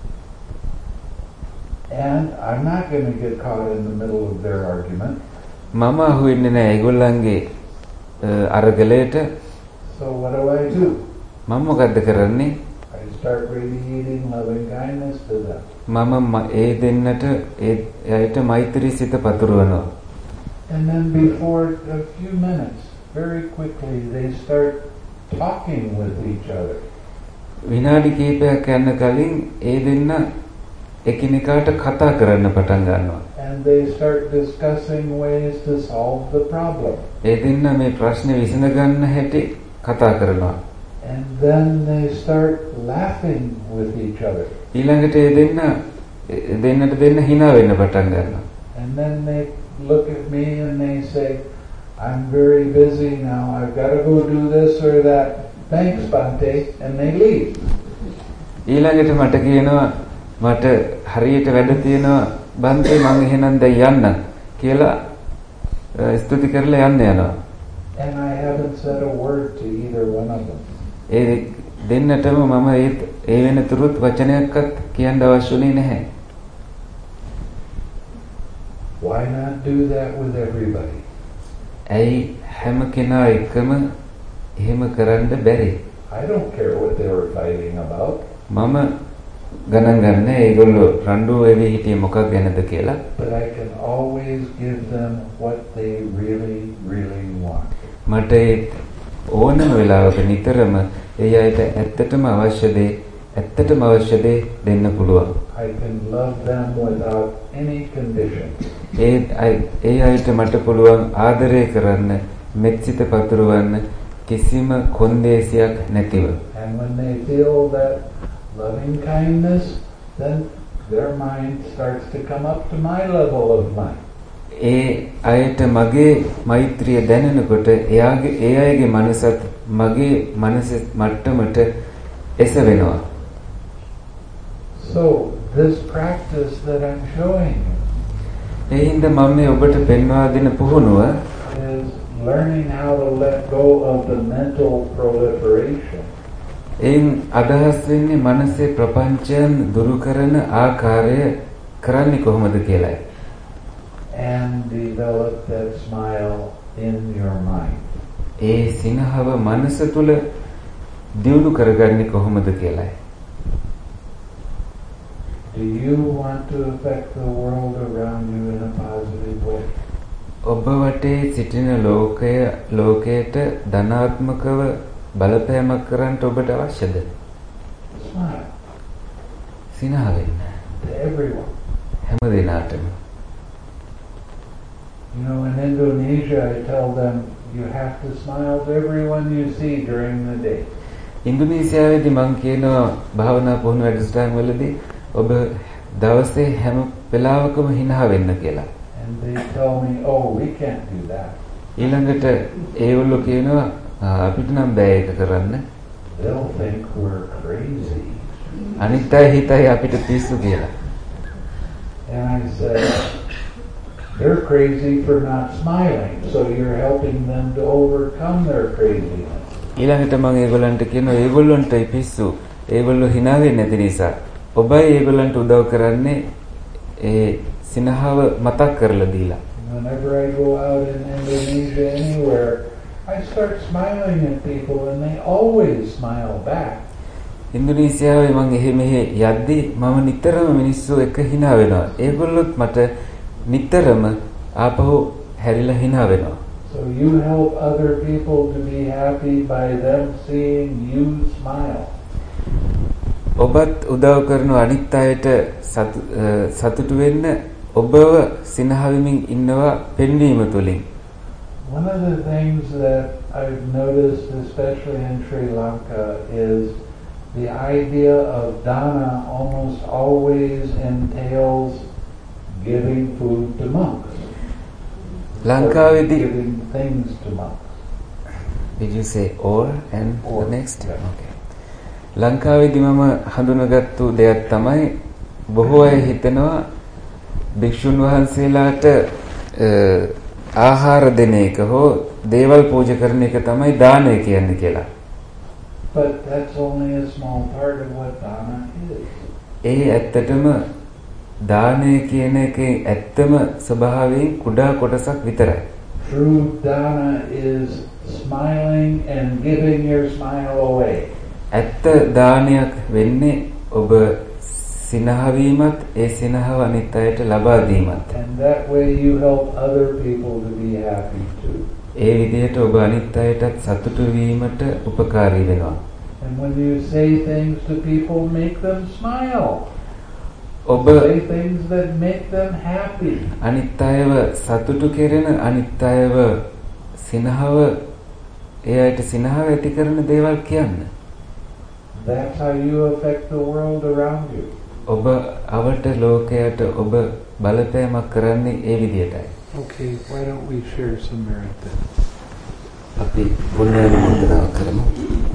And I'm not going to get caught in the middle of their argument. මම අහු වෙන්නේ නැහැ ඒගොල්ලන්ගේ අරගලයට. So what do? මම මොකද්ද කරන්නේ? I start radiating loving kindness to them. මම ඒ දෙන්නට එයට මෛත්‍රී සිත පතුරවනවා. And then before a few minutes, very quickly, they start talking with each other. විනාඩි කිහිපයක් යන කලින් ඒ දෙන්න එකිනෙකාට කතා කරන්න පටන් ගන්නවා. And they start discussing ways to solve the problem. ඒ දෙන්න මේ ප්‍රශ්නේ විසඳ ගන්න හැටි කතා කරනවා. And then they start laughing with each other. ඊළඟට ඒ දෙන්නට දෙන්න hina වෙන්න පටන් ගන්නවා. And then they look at me and they say, I'm very busy now. I've got to go do this or that. Thanks, Bante. And they leave. ඊළඟට මට කියනවා මට හරියට වැඩ තියෙනවා බන්තේ මම එහෙනම් දැන් යන්න කියලා ස්තුති කරලා යන්න යනවා. And I haven't said a word to either one of them. ඒ දෙන්නටම මම ඒ වෙනතුරුත් වචනයක්වත් කියන්න අවශ්‍යුනේ නැහැ. Why not do that with everybody? ඇයි හැම කෙනා එක්කම එහෙම කරන්න බැරි? I don't care what they were fighting about. මම ගණන් ගන්න ඒගොල්ලෝ රණ්ඩු වෙවි හිටියේ මොකක් ගැනද කියලා. But I can always give them what they really want. මට ඕනම වෙලාවක නිතරම ඒ අයට ඇත්තටම අවශ්‍ය දේ දෙන්න පුළුවන්. I can love them without any condition. ඒ අයට මට පුළුවන් ආදරය කරන්න, මෙත්සිත පතුරවන්න කිසිම කොන්දේසියක් නැතිව. And when they feel that loving kindness, then their mind starts to come up to my level of mind. ඒ අයට මගේ මෛත්‍රිය දැනෙනකොට ඒ අයගේ මනසත් මගේ මනස මට්ටමට එසවෙනවා. So this practice that I'm showing you ඒ හින්දා මම මේ ඔබට පෙන්වා දෙන පුහුණුව is learning how to let go of the mental proliferation. එයින් අදහස් වෙන්නේ මනසේ ප්‍රපංචයන් දුරු කරන ආකාරය කරන්නේ කොහොමද කියලායි. And develop that smile in your mind. ඒ සිනහව මනස තුල දියුණු කරගන්නේ කොහොමද කියලායි. Do you want to affect the world around you in a positive way? ඔබ වටේ සිටින ලෝකයට ධනාත්මකව බලපෑමක් කරන්න ඔබට අවශ්‍යද? Smile. සිනහ වෙන්න. To everyone. හැම දිනාටම. You know, in Indonesia, I tell them you have to smile to everyone you see during the day. ඉන්දුනීසියාවේදී මම කියනවා භාවනා පුහුණු වැඩසටහන් වලදී ඔබ දවසේ හැම වෙලාවකම hina වෙන්න කියලා. And they tell me, oh, we can't do that. ඊළඟට ඒගොල්ලෝ කියනවා අපිට නම් බෑ ඒක කරන්න. They'll think we're crazy. අනිත් අය හිතයි අපිට පිස්සු කියලා. And I said, they're crazy for not smiling, so you're helping them to overcome their craziness. ඊළඟට මම ඒගොල්ලන්ට කියනවා ඒගොල්ලන්ට පිස්සු. ඒගොල්ලෝ hina වෙන්නේ නැති නිසා. ඔබයි ඒගොල්ලන්ට උදව් කරන්නේ ඒ සිනහව මතක් කරලා දීලා. Whenever I go out in Indonesia anywhere, I start smiling at people and they always smile back. ඉන්දුනීසියාවේ මම මෙහෙ යද්දී මම නිතරම මිනිස්සු එක්ක hina වෙනවා. ඒගොල්ලොත් මට නිතරම ආපහු හැරිලා hina වෙනවා. So you help other people to be happy by them seeing you smile. ඔබත් උදව් කරන අනිත් අයට සතුටු වෙන්න ඔබව සිනහ වෙමින් ඉන්නවා පෙන්වීම තුලින්. One of the things that I've noticed, especially in Sri Lanka, is the idea of dana almost always entails giving food to monks. ලංකාවේදී giving things to monks. Did you say or and Or, the next? yeah. Okay. ලංකාවේදී මම හඳුනාගත්තු දෙයක් තමයි බොහෝ අය හිතනවා භික්ෂුන් වහන්සේලාට ආහාර දෙන එක හෝ දේවල් පූජා කරන එක තමයි දානය කියන්නේ කියලා. But that's only a small part of what dana is. ඒ ඇත්තටම දානය කියන එකේ ඇත්තම ස්වභාවයෙන් කුඩා කොටසක් විතරයි. True dana is smiling and giving your smile away. ඇත්ත දානයක් වෙන්නේ ඔබ සිනහ වීමත් ඒ සිනහව අනිත් අයට ලබා දීමත්. And that way you help other people to be happy too. ඒ විදිහට ඔබ අනිත් අයටත් සතුටු වීමට උපකාරී වෙනවා. And when you say things to people, make them smile. ඔබ Say things that make them happy. අනිත් අයව සතුටු කෙරෙන අනිත් අයව සිනහව ඒ අයට සිනහව ඇති කරන දේවල් කියන්න. That's how you affect the world around you. ඔබ අවට ලෝකයට ඔබ බලපෑමක් කරන්නේ ඒ විදිහටයි. Okay, why don't we share some merit then? අපි පුණ්‍යානුමෝදනා කරමු.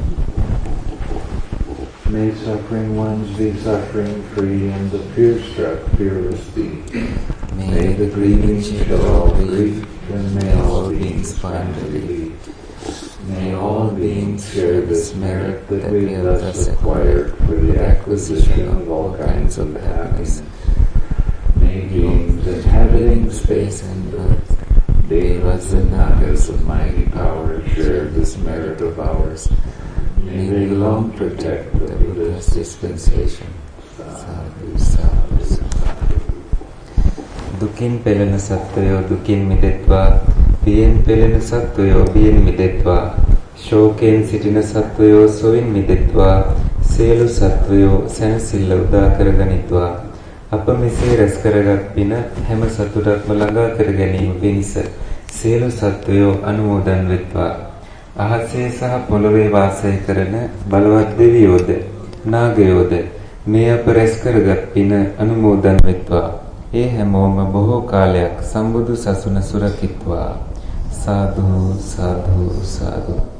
May suffering ones be suffering free and the fear-struck fearless be. May the grieving shed all grief and may all beings find relief. May all beings share this merit that we have thus acquired for the acquisition of all kinds of happiness. May beings inhabiting space and earth, devas and nagas of mighty power share this merit of ours. May they long protect the Buddha's dispensation. Sadhu, sadhu, sadhu. දුකින් පෙළෙන සත්වයෝ දුකින් මිදෙත්වා, බියෙන් පෙළෙන සත්වයෝ බියෙන් මිදෙත්වා, ශෝකයෙන් සිටින සත්වයෝ සොයින් මිදෙත්වා, සියලු සත්වයෝ සැනසෙල්ල උදා කරගනිත්වා. අප මෙසේ රැස් කරගත් පින හැම සතුටක්ම ළඟා කර ගැනීම පිණිස සියලු සත්වයෝ අනුමෝදන් වෙත්වා. අහසේ සහ පොළොවේ වාසය කරන බලවත් දෙවියෝද නාගයෝද මේ අප රැස් කරගත් පින අනුමෝදන් වෙත්වා. ඒ හැමෝම බොහෝ කාලයක් සම්බුදු සසුන සුරකිත්වා. සාදු සාදු සාදු.